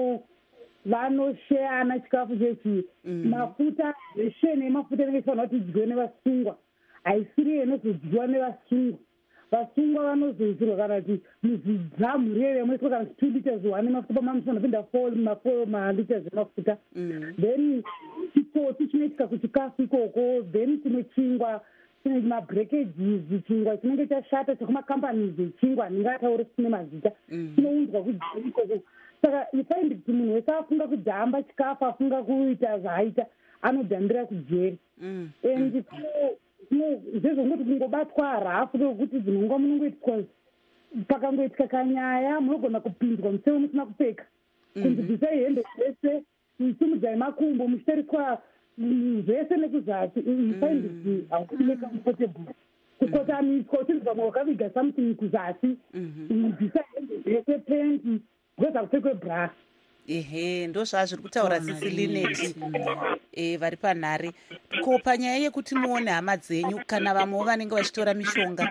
vanosheana chikafu chechi mafuta zveshene emafuta anenge ifanira kuti idyiwe nevasungwa haisiri inozodyiwa nevasungwa. Vasungwa vanozoisirwa kana kuti muzvidhamu rere moiswa kana 2 liters 1 mafuta pamamusoro anopinda 4 maliters emafuta then chikoti chinoitika kuchikafu ikoko then chimwe chingwa chine mabreakages chingwa chinenge chashata chekumacompanies echingwa handingataure chine mazita chinounzwa kujeri ikoko. Saka ifaindi kuti munhu wese afunga kudhamba chikafu afunga kuita zvaaita anodhambira kujeri and izvezvo ngoti kungobatwa harafu kwekuti dzinonga munongoitwa pakangoitika kanyaya munogona kupinzwa museu musina kupfeka kunzi bvisai hembe zvese simudzai makumbo muchitariswa zvese nekuzasi ifaindi kuti haukudime comfortable kukotamiswa uchinzwa mwe wakaviga something kuzasi bvisai hembe zvese penti kuweza kupfekwe bra. Ehe, ndo zvazviri kutaura Sisi Lynette vari panhare. Ko panyaya yekuti muone hama dzenyu kana vamwewo vanenge vachitora mishonga?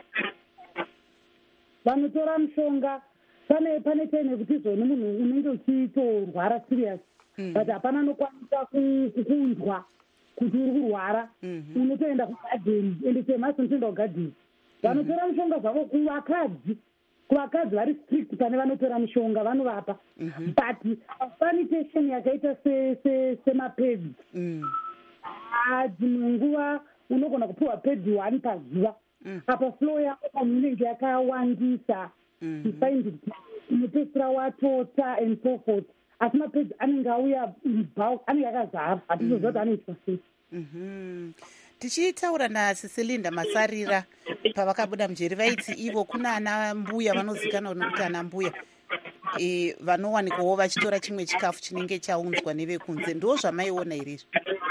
Vanotora mishonga pane time yekuti zvone munhu unenge uchitorwara serious but hapana anokwanisa kunzwa kuti uri kurwara unotoenda kugadheni ende semasi unotoenda kugadheni. Vanotora mishonga zvavo kuvakadzi vari strict pane vanotora mishonga vanovapa but sanitation yakaita semapedzi dzimwe nguva unogona kupiwa pedzi 1 pazuva apa flow yako pamwe inenge yakawandisa ifaindi unopedzisira watota and so forth asi mapedzi anenge auya bulk anenge akazara hatizoziva kuti anoitwa sei. Tichitaura naSisi Linda Masarira pavakabuda mujeri vaiti ivo kuna ana mbuya vanozikanwa nokuti ana mbuya vanowanikwawo vachitora chimwe chikafu chinenge chaunzwa nevekunze. Ndo zvamaiona irizvo?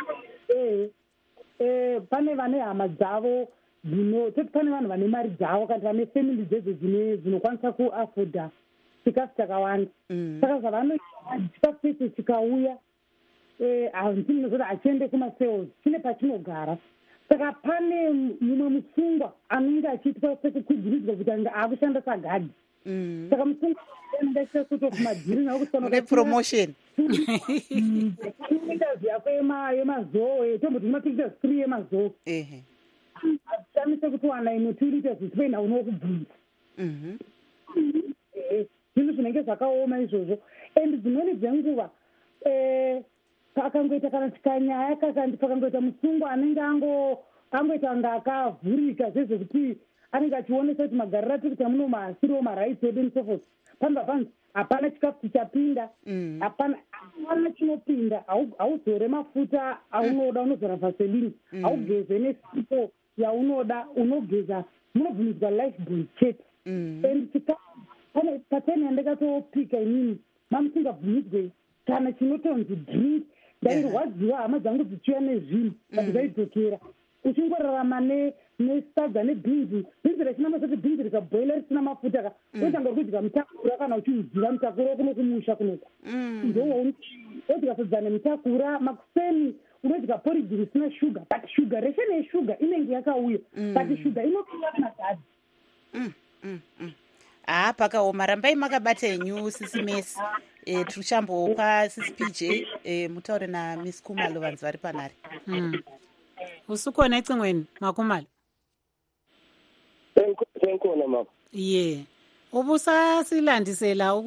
Pane vane hama dzavo toti pane vanhu vane mari dzavo kana vane family dzedzo dzinokwanisa kuafodha chikafu chakawanda saka zvavanoita chikafu checho chikauya handinozoti hachiende kumasales chine pachinogara. Saka pane mumwe musungwa anenge achiitwa sekukwidziridzwa kuti anga akushanda sagadhi. Saka musungwa anenge achiita sort of madhiri nakuti promotion pictures yako yemazoe tomboti uma pictures 3 yemazoe atishamise kuti wana ino 2 liters zvichipeina unokubvunza zvinhu zvinenge zvakaoma izvozvo. And dzimweni dzenguva pakangoita kana tikanyaya pakangoita musungwa anenge angoita kunge akavhurika zvezvekuti anenge achionesa kuti magariro ati kuti amuno maasiriwo marights edu and so forth, pamba panzi hapana chikafu chichapinda, hapana chinopinda, hauzore mafuta aunoda, unozora vaselini, haugeze nesipo yaunoda, unogeza, munobvumidzwa lifeboy chete. And chikafu pateni yandakatopika inini mamusingabvumidzwe kana chinotonzi drink, ndairwadziwa hama dzangu dzichiuya nezvinhu kuti zvaidokera uchingorarama nesadza nebhinzi rachina masati bhinzi rikabhoila risina mafuta otanga kudya mutakura kana uchiuziva mutakura kuno kumusha kunoko ndowodya sadza nemutakura. Makuseni unodya poriji risina shuga, but shuga resheni yeshuga inenge yakauya, but shuga inopinda kunazadzi. Pakaoma. Rambai makabata henyu sisi Messi. Tuchambopa sisi PJ mutaure naMiss Khumalo vanhu vari panhare. Usukona ecingweni Makhumalo? Senkona mama. Ubusasilandisela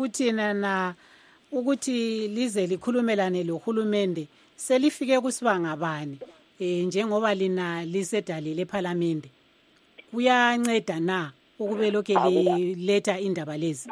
ukuthi lize likhulumelane lohulumende selifike kusibanga bani njengoba lina lisedalile eParliament. Kuyanceda na ukube lokho liletha indaba lezi?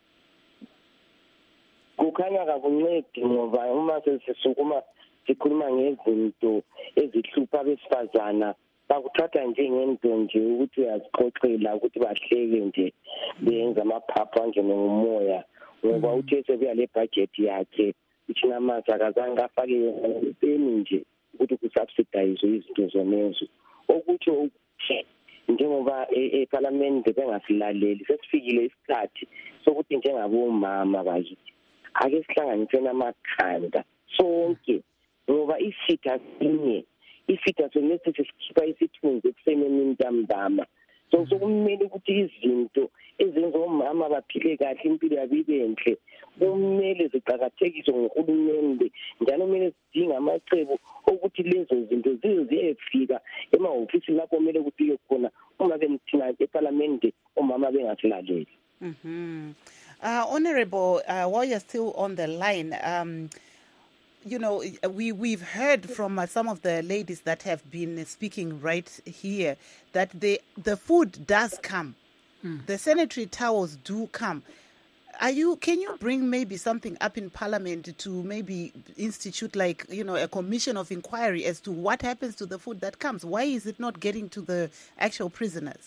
Kukhanya kakuncedi ngoba uma sesisukuma sikhuluma ngezinto ezihlupha abesifazana bakuthatha njengento nje ukuthi uyazixoxela ukuthi bahleke nje benza amaphaphu angene ngumoya ngoba uthe sekuya le budget yakhe uthina manje akazange afake ipeni nje ukuthi kusubsidize izinto zonezo okutsho njengoba eParliament bengasilaleli sesifikile isikhathi sokuthi njengabomama bakithi ake sihlanganise namakhanda sonke ngoba isitha sonke sesikhipha isithunzi ekusemeni ntambama so kumele ukuthi izinto ezenza omama baphile kahle impilo yabo ibe enhle kumele ziqakathekiswe nguhulumende njalo kumele sidinga amacebo ukuthi lezo zinto ziyefika emahofisini lapho kumele kufike khona uma bemthina eParliament omama bengasilaleli. Honorable, while you're still on the line, we've heard from some of the ladies that have been speaking right here that the food does come. The sanitary towels do come. Can you bring maybe something up in Parliament to maybe institute a commission of inquiry as to what happens to the food that comes? Why is it not getting to the actual prisoners?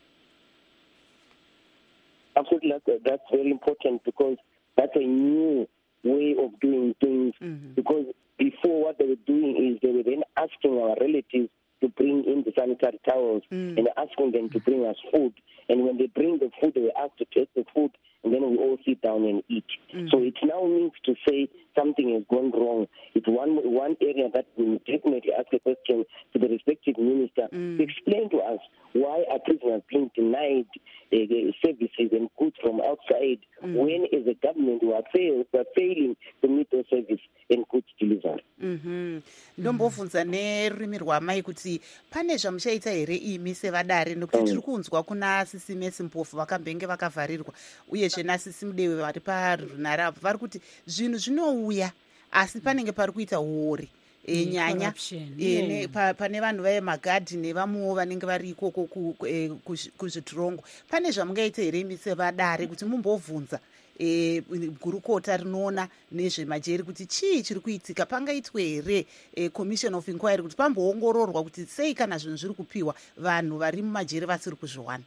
Absolutely, that's very important because that's a new way of doing things. Because before what they were doing is they were then asking our relatives to bring in the sanitary towels and asking them to bring us food. And when they bring the food, they were asked to take the food and then we all sit down and eat. So it now means to say something has gone wrong. It's one area that we definitely ask a question to the respective minister to explain to us why are prisoners being denied services and goods from outside when as a government we are failing to meet those services and goods delivery. Ndombovunza nerurimi rwamai kuti pane zvamuchaita here imi sevadare nekuti tiri kunzwa kuna sisi Messi Mpofu vakambenge vakavharirwa uyezve nasisi Mudewe vari parunharapo vari kuti zvinhu zvinouya asi panenge pari kuita hori nyanya pane vanhu vemagadhi nevamuwo vanenge vari ikoko kuzvitirongo. Pane zvamungaita here imi sevadare kuti mumbovhunza gurukota rinoona nezvemajeri kuti chii chiri kuitika, pangaitwe here commission of inquiry kuti pamboongororwa kuti sei kana zvinhu zviri kupiwa vanhu vari mumajeri vasiri kuzviwana?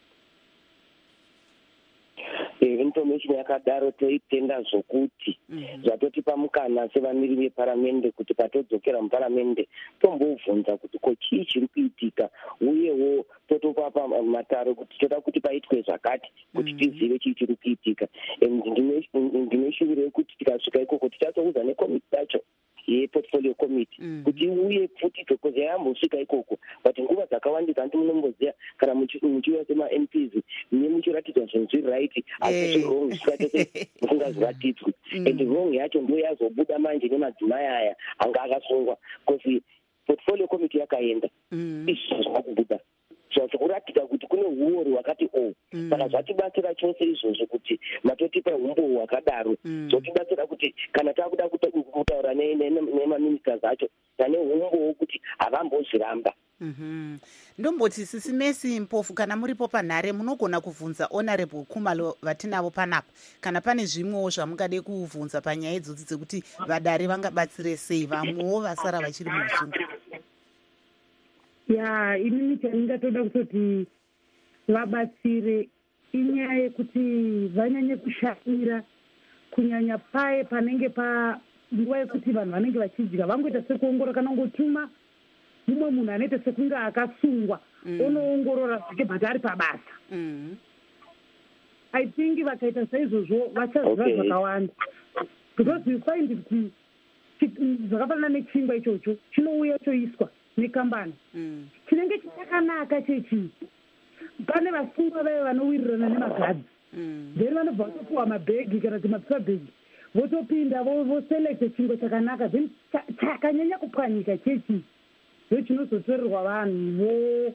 Information yakadaro toitenda zvokuti zvatotipa mukana sevamiriri veParliament kuti patodzokera muParliament tombovhunza kuti ko chii chiri kuitika uyewo totopapa mataro kuti toda kuti paitwe zvakati kuti tizive chii chiri kuitika. Ndineshuviro yekuti tikasvika ikoko tichatsouza nekomiti yacho yeportfolio committee kuti uye futi because yambosvika ikoko but nguva dzakawandisa anti munomboziva kana muchiuya sema-MPs nemuchiratidza zvinhu zviri right asi wrong zvisingate musingazviratidzwi and wrong yacho ndo yazobuda manje nemadzimai aya anga akasungwa because portfolio committee yakaenda izvi zvava kubuda zvakuratidza kuti kune uori hwakati saka zvatibatsira chose izvozvo kuti matotipa umbo hwakadaro zvotibatsira kuti kana takuda kutaura nemaministers acho tane umbowo kuti havambozviramba. Ndomboti Sisimesi Mpofu, kana muripo panhare munogona kubvunza Honorable Khumalo vatinavo panapa kana pane zvimwewo zvamungade kuvhunza panyaya idzodzi dzekuti vadare vangabatsire sei vamwewo vasara vachiri muusungu. Ya, inini chandingatoda kutoti vabatsire inyaya yekuti vanyanye kushanyira kunyanya paye panenge nguva yekuti vanhu vanenge vachidya vangoita sekuongorora kana ngotuma mumwe munhu anoita sekunge akasungwa onoongorora zvake but ari pabasa. I think vakaita saizvozvo vachaziva zvakawanda because you find kuti zvakafanana nechingwa ichocho chinouya choiswa nekambani chinenge chakanaka chechi. Pane vasungwa vaya vanowirirana nemagadzi then vanobva vatopuwa mabhegi kana kuti mapepabhegi votopinda voselekte chingwa chakanaka then chakanyanya kupwanyika chechi ndo chinozotorerwa vanhu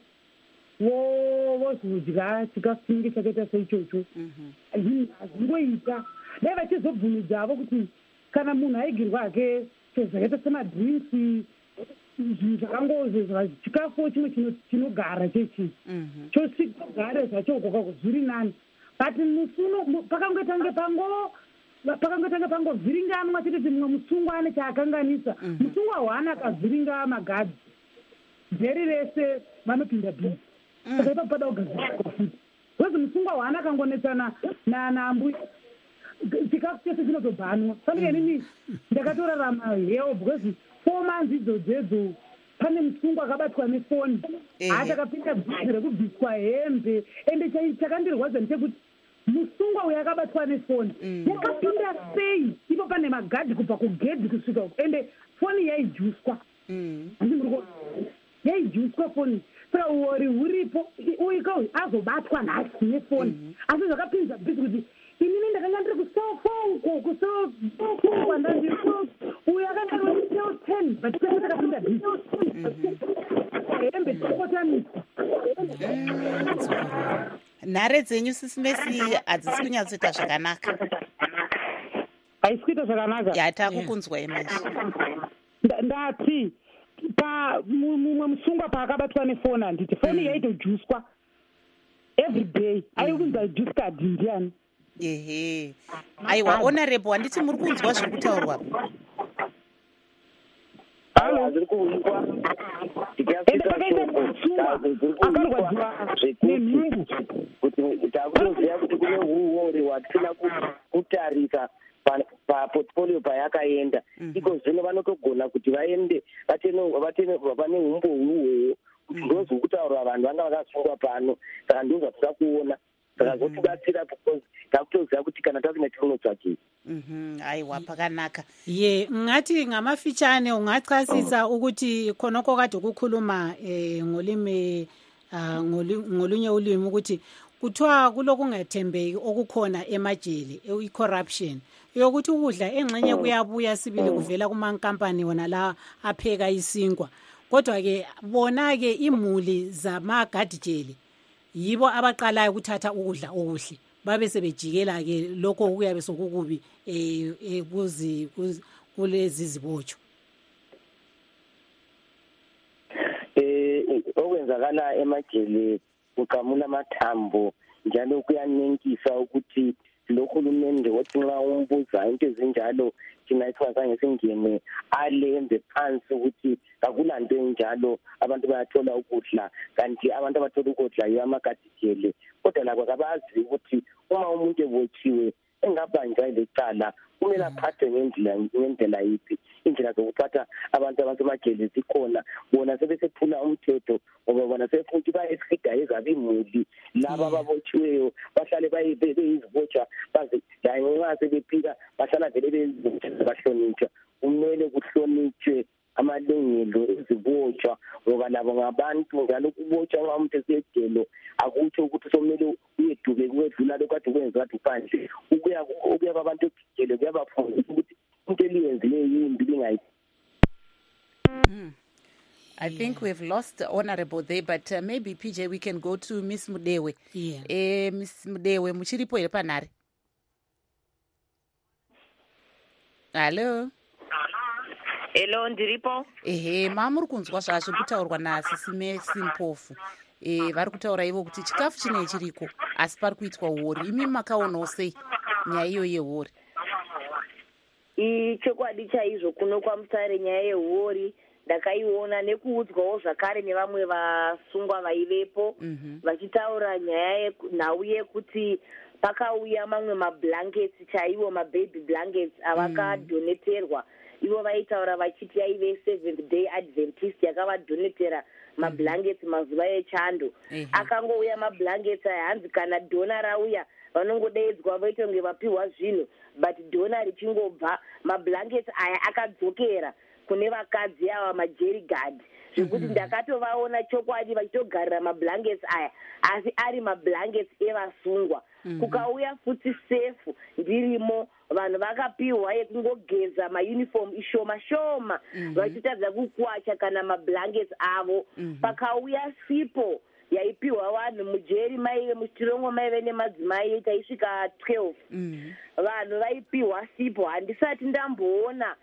vozodya chikafu chinenge chakaita seichocho. Hazingoita dai vachizobvumidzavo kuti kana munhu aigirwa hake zvakaita semadrinks zvinhu zvakangozvezva chikafu chimwe chinogara chechi chosvigare zvacho ukoko zviri nani but musuno pakangotange pangovhiringanwa chitoti mumwe musungwa ane chaakanganisa musungwa hwaana akavhiringa magadzi dheri rese vanopinda bhizi saka ipapo pada kugadzirwa futi bcause musungwa hwaana akangonetsana naambuya chikafu chese chinotobhanwa. Fanike inini ndakatorarama heo bcause 4 months idzodzo pane musungwa akabatwa nefoni akapinda bhizi rekubviswa hembe ende chakandirwadza ndechekuti musungwa uyo akabatwa nefoni yakapinda sei ipo pane magadhi kubva kugedhi kusvika uko ende foni yaijuswa yaijuswa foni saka uori huripo uiko azobatwa nhasi nefoni asi zvakapinza bhizi kuti inini ndakanga ndiri kusofungwa ndandiri uyo akanga ari 10 but akapinda bhizi hembe tikotamisa. Nhare dzenyu Sisimesi hadzisi kunyatsoita zvakanaka. Haisi kuita zvakanaka. Yatakukunzwa imanje. Ndati mumwe musungwa paakabatwa nefoni handiti foni yaitojuswa every day aikunza juice card ndiani. Ehe. Aiwa Honorable handiti muri kunzwa zviri kutaurwa. Zviri kuudzwa. Pakaita musungwa akarwadziwa nenhungu kuti takutoziva kuti kune uori hwatisina kutarisa paportfolio payakaenda iko zvino vanotogona kuti vaende pane umbo uhoho kuti ndozvi kutaura vanhu vanga vakasungwa pano saka ndo zvatisa kuona saka zotibatsira because takutoziva kuti kana tasina tinotsvakei. Aiwa pakanaka. Ye ngati ngamafichane ungachasisa ukuthi khonoko kade ukukhuluma ngolimi ngolunye ulimi ukuthi kuthiwa kulokungathembeki okukhona emajele i-corruption yokuthi ukudla engxenye kuyabuya sibili kuvela kumankampani wona la apheka isinkwa kodwa ke bona ke imuli zamagadijele yibo abaqalayo ukuthatha ukudla okuhle babe sebejikela ke lokho kuyabe sokukubi kulezi zibotsho. Okwenzakala emajele uqamula amathambo njalo kuyanenkisa ukuthi lo hulumende othi nxa umbuza into ezinjalo thina singazange singene alembe phansi ukuthi akulanto enjalo abantu bayathola ukudla kanti abantu abathola ukudla yiwo amagadijele kodwa labo kabazi ukuthi uma umuntu ebotshiwe engabanjwa lecala kumele aphathwe ngendlela yiphi. Indlela zokuphatha abantu abasemajele zikhona bona sebesephula umthetho ngoba bona sefuthi bayesida ezabi imuli laba ababotshiweyo bahlale beyizibotshwa baze nxa sebephika bahlala vele bahlonitshwa. Kumele kuhlonitshwe amalungelo ezibotshwa ngoba labo ngabantu njalo ukubotshwa nxa umuntu esejele akutsho ukuthi somele uyeduke kwedlula lokho kade kwenziwa kade phandle ukuya kwabantu ejele kuyabafundisa ukuthi into eliyenzileyo yimbi lingayi. I think we've lost honorable there, but maybe PJ we can go to Miss Mudewe. Miss Mudewe, muchiripo here panare. Hello. Hello, ndiripo. Mamuri kunzwa zvazvo kutaurwa naSisime Simpofu. Vari kutaura ivo kuti chikafu chinei chiriko asi pari kuitwa hori. Imi makaonawo sei nyaya iyo yehori? Chokwadi chaizvo kuno kwaMutare nyaya yehori ndakaiona nekuudzwawo zvakare nevamwe vasungwa vaivepo vachitaura nyaya nhau yekuti pakauya mamwe mablankets chaiwo mababy blankets avakadoneterwa. Ivo vaitaura vachiti aive Seventh Day Adventist yakavadonetera mablankets mazuva echando. Akangouya mablankets aya hanzi kana dhona rauya vanongodaidzwa voita kunge vapiwa zvinhu, but dhona richingobva mablankets aya akadzokera kune vakadzi ava majerigadi zvekuti ndakatovaona chokwadi vachitogarira mablankets aya asi ari mablankets evasungwa. Kukauya futi sefu ndirimo vanhu vakapiwa yekungogeza mauniform ishoma shoma vachitadza kukwacha kana mablankets avo. Pakauya sipo yaipiwa vanhu mujeri maive muchirongo maive nemadzimai taisvika 12 vanhu vaipiwa sipo. Handisati ndamboona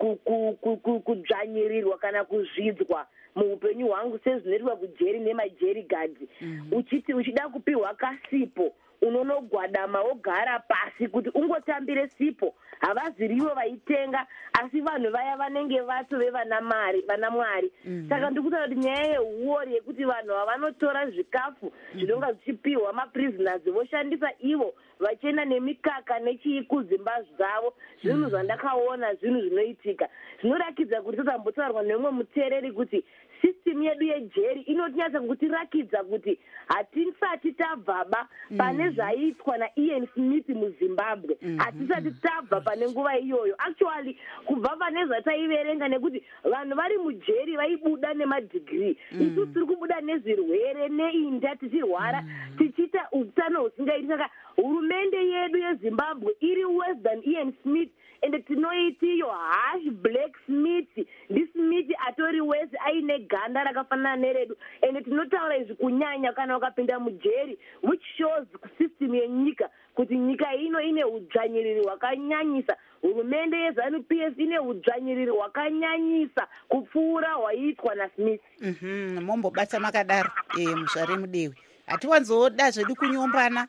kudzvanyirirwa kana kuzvidzwa muupenyu hwangu sezvinoitwa kujeri nemajerigadi. Uchida kupiwa kasipo unonogwadama wogara pasi kuti ungotambire sipo. Havazirivo vaitenga asi vanhu vaya vanenge vatove vana Mwari. Saka ndikutaura kuti nyaya yehori yekuti vanhu vavanotora zvikafu zvinonga zvichipiwa maprisoners voshandisa ivo vachienda nemikaka nechii kudzimba dzavo, zvinhu zvandakaona zvinhu zvinoitika. Zvinorakidza kuti totambotaurwa neumwe muteereri kuti system yedu yejeri inotinyatsa kutirakidza kuti hatisati tabvaba pane zvaiitwa naIan Smith muZimbabwe. Hatisati tabva pane nguva iyoyo. Actually kubva pane zvataiverenga nekuti vanhu vari mujeri vaibuda nemadhigirii. Isu tiri kubuda nezvirwere neinda tichirwara tichiita utano husingaiti. Saka hurumende yedu yeZimbabwe iri worse than Ian Smith. Ende tinoiti iyo hash black smith ndismith atori wese aine ganda rakafanana neredu. Ende tinotaura izvi kunyanya kana ukapinda mujeri, which shows system yenyika kuti nyika ino ine udzvanyiriri hwakanyanyisa. Hurumende yeZANU-PF ine udzvanyiriri hwakanyanyisa kupfuura hwaiitwa naSmith. Mombobata makadaro muzvare Mudewe. Hatiwanzoda zvedu kunyombana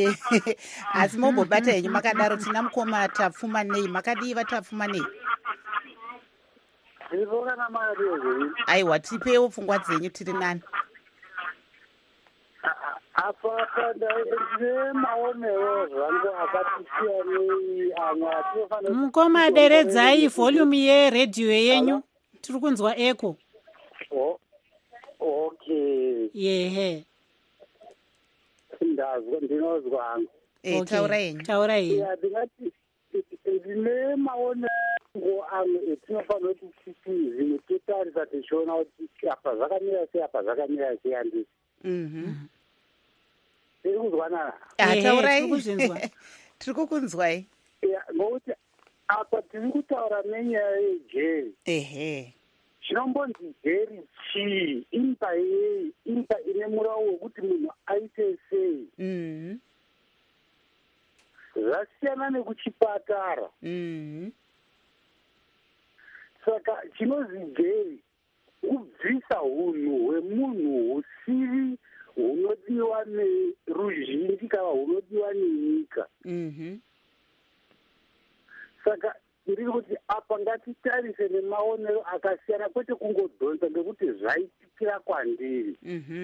asi mombobata henyu makadaro. Tina mukoma Tapfumanei, makadiva Tapfumanei? Aiwa, tipewo pfungwa dzenyu, tiri nani. Mukoma deredzai volume yeredhiyo yenyu, tiri kunzwa echo. Okay. Yehe. Ndinozwa hangu. Taura henyu. Ndingati ndine maonero amwe etinofanira kuti zvimwe totarisa tichiona kuti apa zvakamira sei apa zvakamira sei handisi. Tiri kuzwanana? Taurai. Tiri kukunzwai. Ngokuti apa tiri kutaura nenyaya yejeri. Chinombonzi jeri chii? Imba yei? Imba ine murawo wekuti munhu aite sei? Zvasiyana nekuchipatara. Saka chinozi jeri kubvisa hunhu hwemunhu husiri hunodiwa neruzhinji kana hunodiwa nenyika. Saka ndiri kuti apa ngatitarise nemaonero akasiyana kwete kungodhonza ngekuti zvaitikira kwandiri.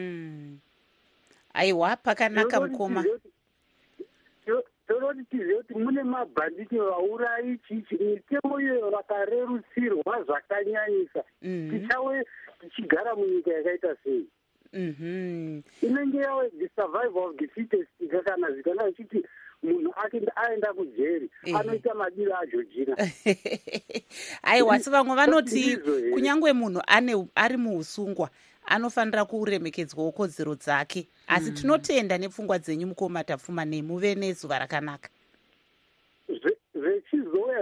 Aiwa, pakanaka mukoma. Toroti tizive kuti mune mabhanditi vaurayi chichi, mitemo iyoyo vakarerutsirwa zvakanyanyisa. Tichawe tichigara munyika yakaita sei? Inenge yave the survival of the fittest kana zvikanga zvichiti munhu aenda kujeri anoita madiro aJorgina. Aiwa, si vamwe vanoti kunyange munhu ari muusungwa anofanira kuremekedzwawo kodzero dzake. Asi tinotenda nepfungwa dzenyu mukoma Tapfumanei, muve nezuva rakanaka. Zvechizouya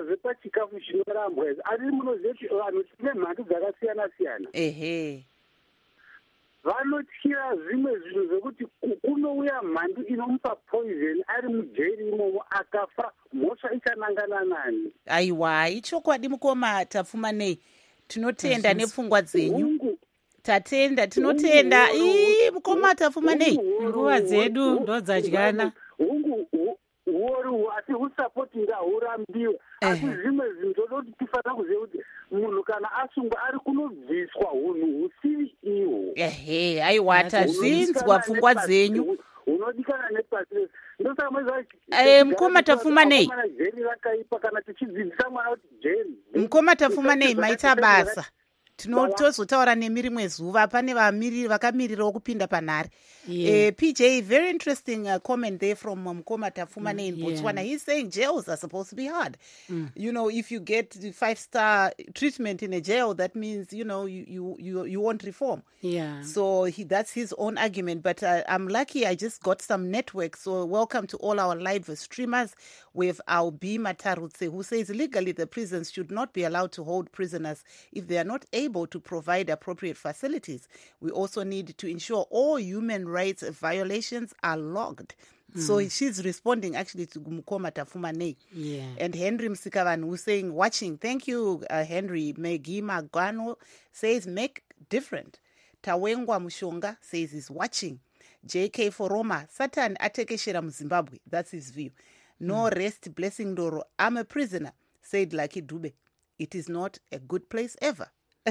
zvepachikafu chinorambwa izvi asi munoziva kuti vanhu tine mhando dzakasiyana siyana. Ehe. Vanotyira zvimwe zvinhu zvekuti kunouya mhando inomupa poison ari mujeri imomo akafa, mhosva ichanangana nani. Aiwa, ichokwadi mukoma Tapfumanei. Tinotenda nepfungwa dzenyu. Tatenda, tinotenda. Mukoma Tapfumanei. Nguva dzedu ndodzadyana. Hungu asi husapotinga hurambiwe. Asi zvimwe zvinhu todoti tifanira kuziva kuti munhu kana asungwa ari kunobviswa hunhu husiri ihwo. Ehe, aiwa, tazvinzwa pfungwa dzenyu. Unodikana nepasi rese. Ndosaka mweza mukoma Tapfumanei. Jeri rakaipa kana tichidzidzisa mwana kuti jeri. Mukoma Tapfumanei maita basa. Tozotaura nemi rimwe zuva. Pane vakamirirawo kupinda panhare. PJ, very interesting comment there from Mukoma Tapfumanei in Botswana. He's saying jails are supposed to be hard. You know, if you get 5-star treatment in a jail, that means, you know, you won't reform. Yeah. So that's his own argument. But I'm lucky I just got some network. So welcome to all our live streamers. With our Bima Tarutse, who says legally the prisons should not be allowed to hold prisoners if they are not able to provide appropriate facilities. We also need to ensure all human rights violations are logged. So she's responding actually to Mukoma Tapfumanei. Yeah. And Henry Msikavan, who's saying, watching. Thank you, Henry. Megima Gwano says, make different. Tawengwa Mushonga says he's watching. JK Foroma, Satan atekeshera Zimbabwe. That's his view. No rest, Blessing Doro. I'm a prisoner, said Lucky Dube. It is not a good place ever.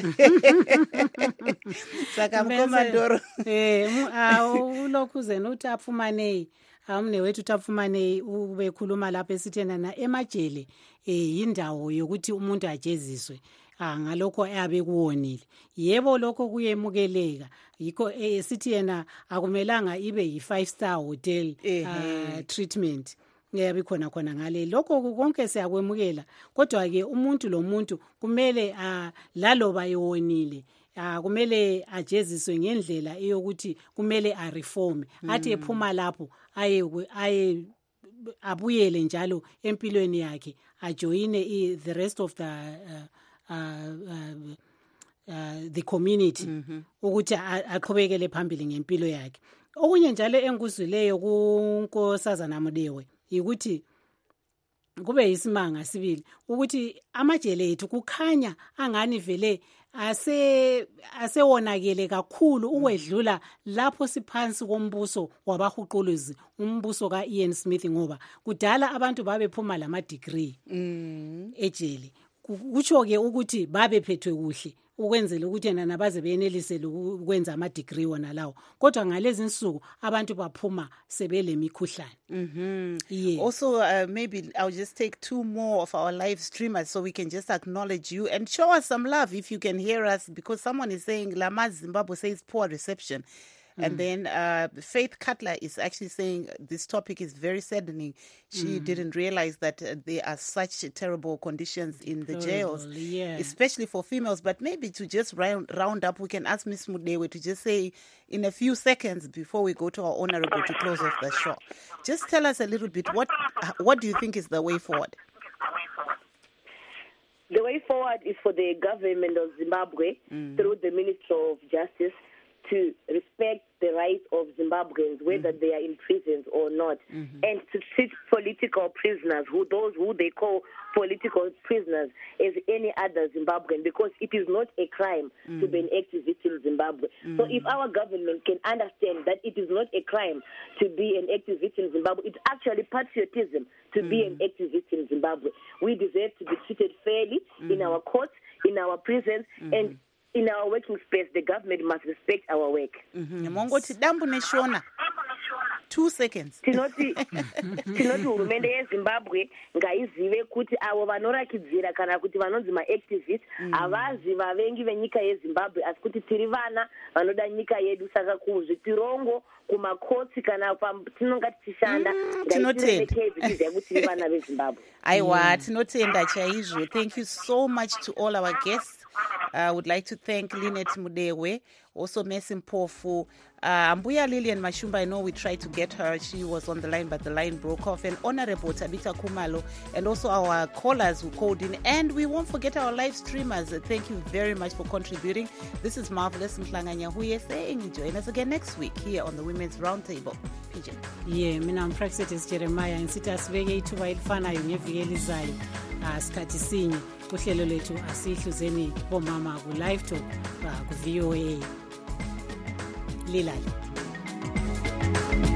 Saka Mukoma Doro. Ulokhu zenu Tapfumanei. Amne wethu Tapfumanei ubekhuluma lapha esithenana emajele indawo yokuthi umuntu ajeziswe. Ngalokho abe kuwonile. Yebo lokho kuyemukeleka. Yikho sithi yena akumelanga ibe yi-5-star hotel treatment. Ngiyabe khona ngale lokho konke siyakwemukela kodwa ke umuntu lomuntu kumele laloba yewonile kumele ajeziswe ngendlela eyokuthi kumele areform athi ephuma lapho aye abuyele njalo empilweni yakhe ajoine the rest of the community ukuthi aqhubekele phambili ngempilo yakhe. Okunye njalo engikuzwileyo kuNkosazana Mudewe ukuthi kube isimanga sibili ukuthi amajele ethu kukhanya angani vele asewonakele kakhulu ukwedlula lapho siphansi kombuso wabahuquluzi umbuso kaIan Smith ngoba kudala abantu babephuma lama degree ejele kutsho ke ukuthi babephethwe kuhle ukwenzela ukuthi yena nabaze beyenelise ukwenza ama degree wona lawo kodwa ngalezi insuku abantu baphuma sebele mikhuhlane. Yeah. Also maybe I'll just take 2 more of our live streamers so we can just acknowledge you and show us some love if you can hear us, because someone is saying Lamaz Zimbabwe says poor reception. And then Faith Cutler is actually saying this topic is very saddening. She didn't realize that there are such terrible conditions in the jails, especially for females. But maybe to just round up, we can ask Ms. Mudewe to just say in a few seconds before we go to our honorable to close off the show. Just tell us a little bit, what do you think is the way forward? The way forward is for the government of Zimbabwe through the Ministry of Justice to respect the rights of Zimbabweans, whether they are in prisons or not, and to treat political prisoners, those who they call political prisoners, as any other Zimbabwean, because it is not a crime to be an activist in Zimbabwe. So if our government can understand that it is not a crime to be an activist in Zimbabwe, it's actually patriotism to be an activist in Zimbabwe. We deserve to be treated fairly in our courts, in our prisons, and in our working space. The government must respect our work. Mongoti dambu neshona 2 seconds. Tinoti hurumende yeZimbabwe ngaizive kuti avo vanorakidzira kana kuti vanonzi ma-activist havazi vavengi venyika yeZimbabwe, asi kuti tiri vana vanoda nyika yedu. Saka kuzvitirongo kumakotsi kana tinonga tichishanda ngaitiremekedzi kuti tiri vana veZimbabwe. Aiwa, tinotenda chaizvo. Thank you so much to all our guests. I would like to thank Lynette Mudewe, also Messi Mpofu, Ambuya Lillian Mashumba. I know we tried to get her. She was on the line, but the line broke off. And Honorable Tabitha Kumalo, and also our callers who called in. And we won't forget our live streamers. Thank you very much for contributing. This is Marvelous Mhlanganya Huye saying join us again next week here on the Women's Roundtable. PJ. Yeah, mina Praxis Jeremiah nsithi asibeke ithuba elifanayo ngeviki elizayo sikhathi sinye kuhlelo lethu asihluzeni bomama ku live talk ku VOA Lilali.